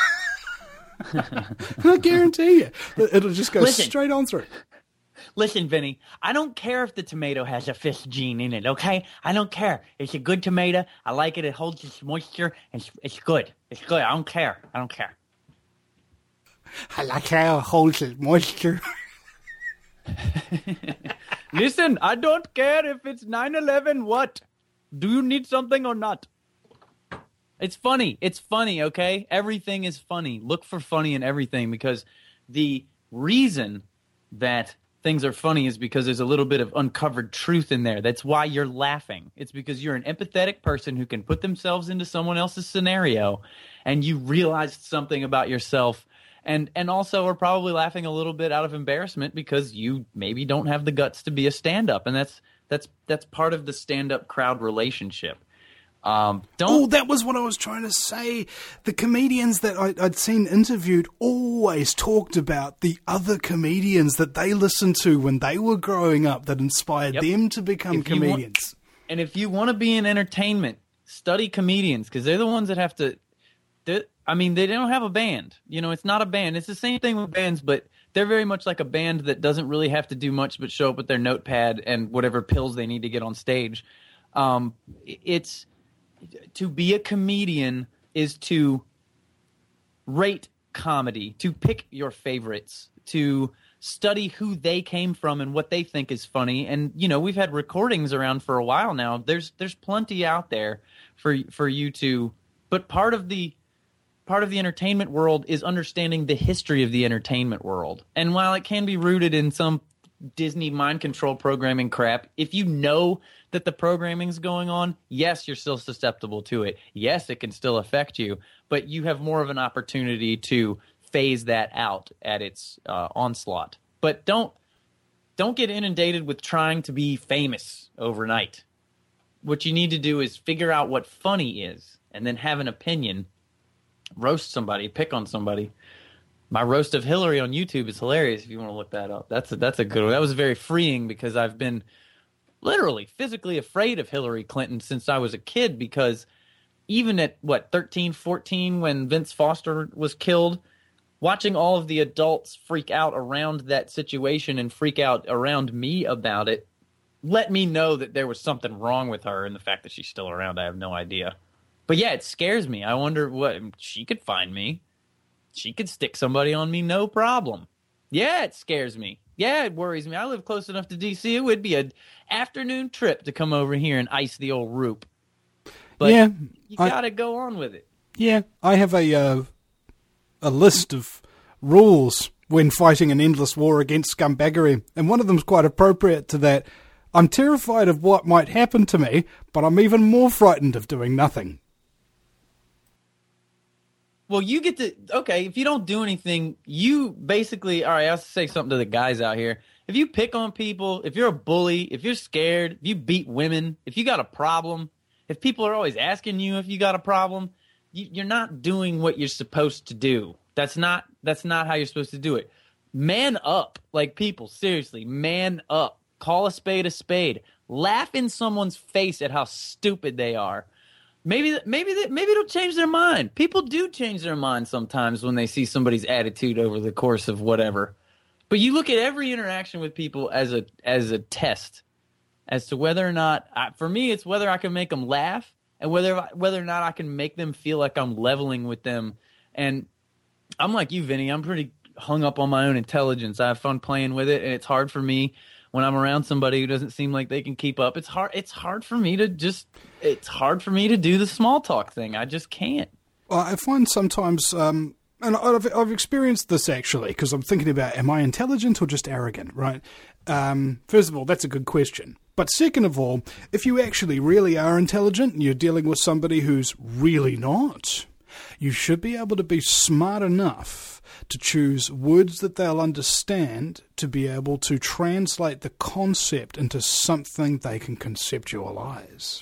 I guarantee you. It'll just go Listen. straight on through. Listen, Vinny, I don't care if the tomato has a fish gene in it, okay? I don't care. It's a good tomato. I like it. It holds its moisture. It's, it's good. It's good. I don't care. I don't care. I like how it holds its moisture. Listen, I don't care if it's nine eleven what. Do you need something or not? It's funny. It's funny, okay? Everything is funny. Look for funny in everything, because the reason that things are funny is because there's a little bit of uncovered truth in there. That's why you're laughing. It's because you're an empathetic person who can put themselves into someone else's scenario, and you realized something about yourself, and and also are probably laughing a little bit out of embarrassment because you maybe don't have the guts to be a stand-up, and that's that's that's part of the stand-up crowd relationship. Um, don't. Oh, that was what I was trying to say. The comedians that I, I'd seen interviewed always talked about the other comedians that they listened to when they were growing up that inspired Yep. them to become If you want- comedians. And if you want to be in entertainment, study comedians, because they're the ones that have to. I mean, they don't have a band. You know, it's not a band. It's the same thing with bands, but they're very much like a band that doesn't really have to do much but show up with their notepad and whatever pills they need to get on stage. Um, it's. To be a comedian is to rate comedy, to pick your favorites, to study who they came from and what they think is funny. And, you know, we've had recordings around for a while now. There's there's plenty out there for for you to, but part of the part of the entertainment world is understanding the history of the entertainment world. And while it can be rooted in some Disney mind control programming crap, if you know that the programming's going on, yes, you're still susceptible to it. Yes, it can still affect you, but you have more of an opportunity to phase that out at its uh, onslaught. But don't don't get inundated with trying to be famous overnight. What you need to do is figure out what funny is, and then have an opinion, roast somebody, pick on somebody. My roast of Hillary on YouTube is hilarious if you want to look that up. That's a, that's a good one. That was very freeing because I've been literally physically afraid of Hillary Clinton since I was a kid, because even at, what, thirteen, fourteen, when Vince Foster was killed, watching all of the adults freak out around that situation and freak out around me about it let me know that there was something wrong with her, and the fact that she's still around, I have no idea. But yeah, it scares me. I wonder what she could find me. She could stick somebody on me, no problem. Yeah, it scares me. Yeah, it worries me. I live close enough to D C. It would be an afternoon trip to come over here and ice the old Roop. But yeah, you I, gotta go on with it. Yeah, I have a uh, a list of rules when fighting an endless war against scumbaggery, and one of them's quite appropriate to that. I'm terrified of what might happen to me, but I'm even more frightened of doing nothing. Well, you get to, okay, if you don't do anything, you basically, all right, I'll say something to the guys out here. If you pick on people, if you're a bully, if you're scared, if you beat women, if you got a problem, if people are always asking you if you got a problem, you, you're not doing what you're supposed to do. That's not, that's not how you're supposed to do it. Man up, like people, seriously, man up. Call a spade a spade. Laugh in someone's face at how stupid they are. Maybe, maybe, they, maybe it'll change their mind. People do change their mind sometimes when they see somebody's attitude over the course of whatever. But you look at every interaction with people as a as a test, as to whether or not, I, for me, it's whether I can make them laugh and whether whether or not I can make them feel like I'm leveling with them. And I'm like you, Vinny. I'm pretty hung up on my own intelligence. I have fun playing with it, and it's hard for me. When I'm around somebody who doesn't seem like they can keep up, it's hard. It's hard for me to just. It's hard for me to do the small talk thing. I just can't. Well, I find sometimes, um, and I've, I've experienced this actually, because I'm thinking about, am I intelligent or just arrogant? Right. Um, first of all, that's a good question. But second of all, if you actually really are intelligent and you're dealing with somebody who's really not, you should be able to be smart enough to choose words that they'll understand to be able to translate the concept into something they can conceptualize.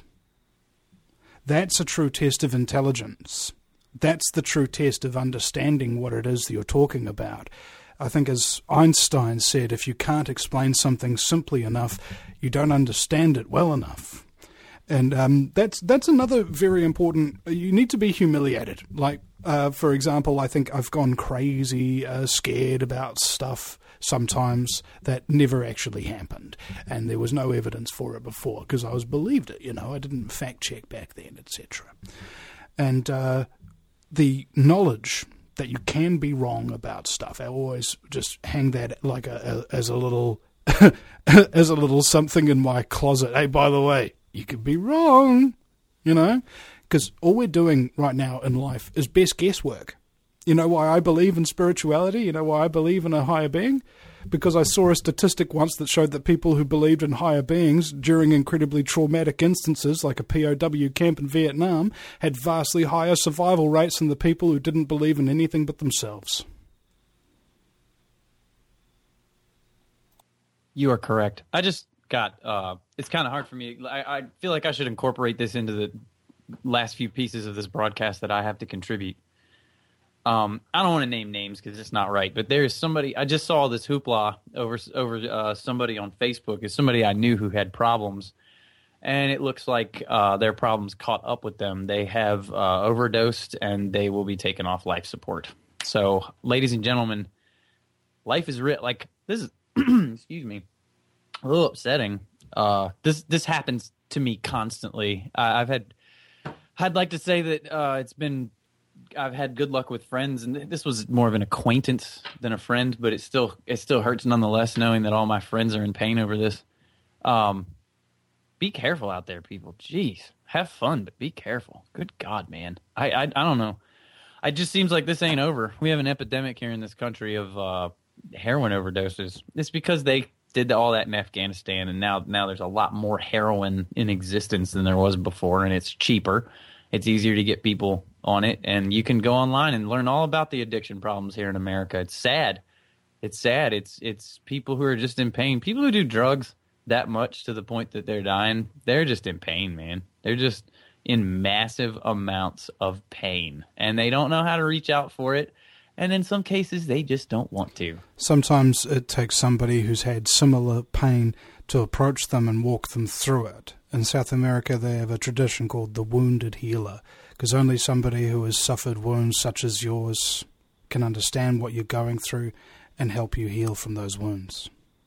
That's a true test of intelligence. That's the true test of understanding what it is that you're talking about. I think as Einstein said, if you can't explain something simply enough, you don't understand it well enough. And um, that's that's another very important. You need to be humiliated. Like, uh, for example, I think I've gone crazy, uh, scared about stuff sometimes that never actually happened, and there was no evidence for it before because I was believed it. You know, I didn't fact check back then, et cetera. And uh, the knowledge that you can be wrong about stuff, I always just hang that like a, a as a little as a little something in my closet. Hey, by the way, you could be wrong, you know, Because all we're doing right now in life is best guesswork. You know why I believe in spirituality? You know why I believe in a higher being? Because I saw a statistic once that showed that people who believed in higher beings during incredibly traumatic instances, like a P O W camp in Vietnam, had vastly higher survival rates than the people who didn't believe in anything but themselves. You are correct. I just got, uh, it's kind of hard for me. I, I feel like I should incorporate this into the last few pieces of this broadcast that I have to contribute. Um, I don't want to name names because it's not right, but there is somebody, I just saw this hoopla over, over, uh, somebody on Facebook. Is somebody I knew who had problems, and it looks like, uh, their problems caught up with them. They have, uh, overdosed, and they will be taken off life support. So, ladies and gentlemen, life is real. Like, this is, excuse me, a little upsetting. Uh, this, this happens to me constantly. I, I've had, I'd like to say that, uh, it's been, I've had good luck with friends, and this was more of an acquaintance than a friend, but it still it still hurts nonetheless knowing that all my friends are in pain over this. Um, be careful out there, people. Jeez, have fun, but be careful. Good God, man. I, I I don't know. It just seems like this ain't over. We have an epidemic here in this country of uh, heroin overdoses. It's because they did all that in Afghanistan, and now now there's a lot more heroin in existence than there was before, and it's cheaper. It's easier to get people on it, and you can go online and learn all about the addiction problems here in America. It's sad. It's sad. It's it's people who are just in pain. People who do drugs that much to the point that they're dying, they're just in pain, man. They're just in massive amounts of pain, and they don't know how to reach out for it, and in some cases, they just don't want to. Sometimes it takes somebody who's had similar pain to approach them and walk them through it. In South America, they have a tradition called the wounded healer, because only somebody who has suffered wounds such as yours can understand what you're going through and help you heal from those wounds.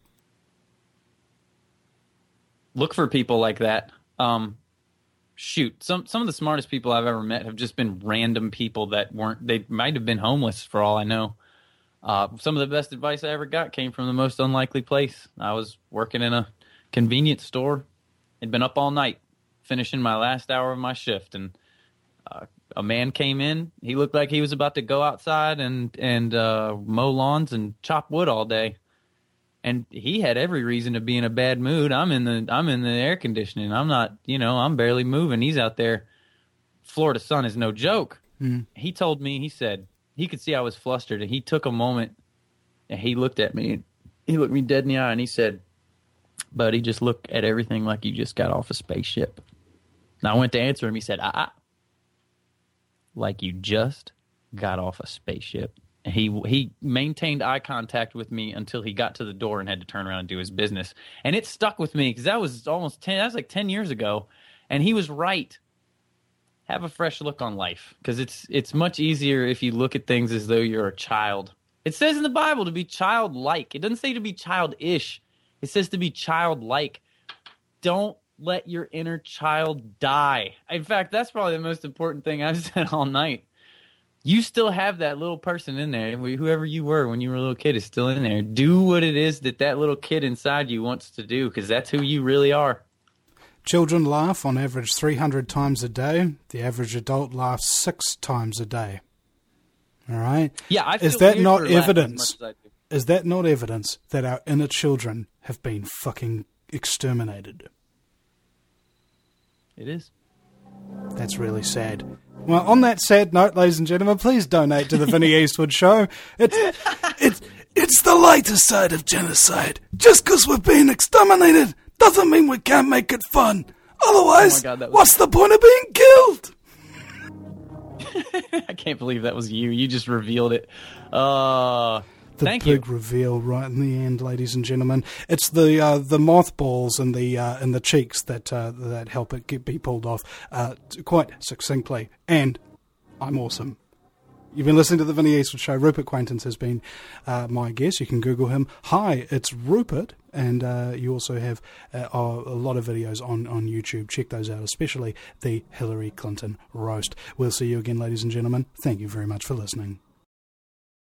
Look for people like that. Um, shoot, some some of the smartest people I've ever met have just been random people that weren't, they might have been homeless for all I know. Uh, some of the best advice I ever got came from the most unlikely place. I was working in a convenience store. I'd been up all night, finishing my last hour of my shift, and uh, a man came in. He looked like he was about to go outside and and uh, mow lawns and chop wood all day, and he had every reason to be in a bad mood. I'm in the I'm in the air conditioning. I'm not, you know, I'm barely moving. He's out there. Florida sun is no joke. Mm. He told me, he said he could see I was flustered, and he took a moment and he looked at me. He looked me dead in the eye, and he said, "Buddy, just look at everything like you just got off a spaceship." And I went to answer him. He said, "Ah, like you just got off a spaceship." And he he maintained eye contact with me until he got to the door and had to turn around and do his business. And it stuck with me because that was almost ten. That was like ten years ago, and he was right. Have a fresh look on life, because it's it's much easier if you look at things as though you're a child. It says in the Bible to be childlike. It doesn't say to be childish. It says to be childlike. Don't let your inner child die. In fact, that's probably the most important thing I've said all night. You still have that little person in there. Whoever you were when you were a little kid is still in there. Do what it is that that little kid inside you wants to do, because that's who you really are. Children laugh on average three hundred times a day. The average adult laughs six times a day. All right? Yeah, I feel Is that weird not for laughing evidence? as much as I do. Is that not evidence that our inner children have been fucking exterminated? It is. That's really sad. Well, on that sad note, ladies and gentlemen, please donate to the Vinnie Eastwood Show. It's, it's, it's the lighter side of genocide. Just because we're being exterminated doesn't mean we can't make it fun. Otherwise, oh my God, that was... what's the point of being killed? I can't believe that was you. You just revealed it. Uh, the thank big you. reveal right in the end, ladies and gentlemen. It's the uh, the mothballs and the uh, and the cheeks that uh, that help it get be pulled off uh, quite succinctly. And I'm awesome. You've been listening to the Vinnie Eastwood Show. Rupert Quaintance has been uh, my guest. You can Google him. Hi, it's Rupert. And uh, you also have uh, a lot of videos on, on YouTube. Check those out, especially the Hillary Clinton roast. We'll see you again, ladies and gentlemen. Thank you very much for listening.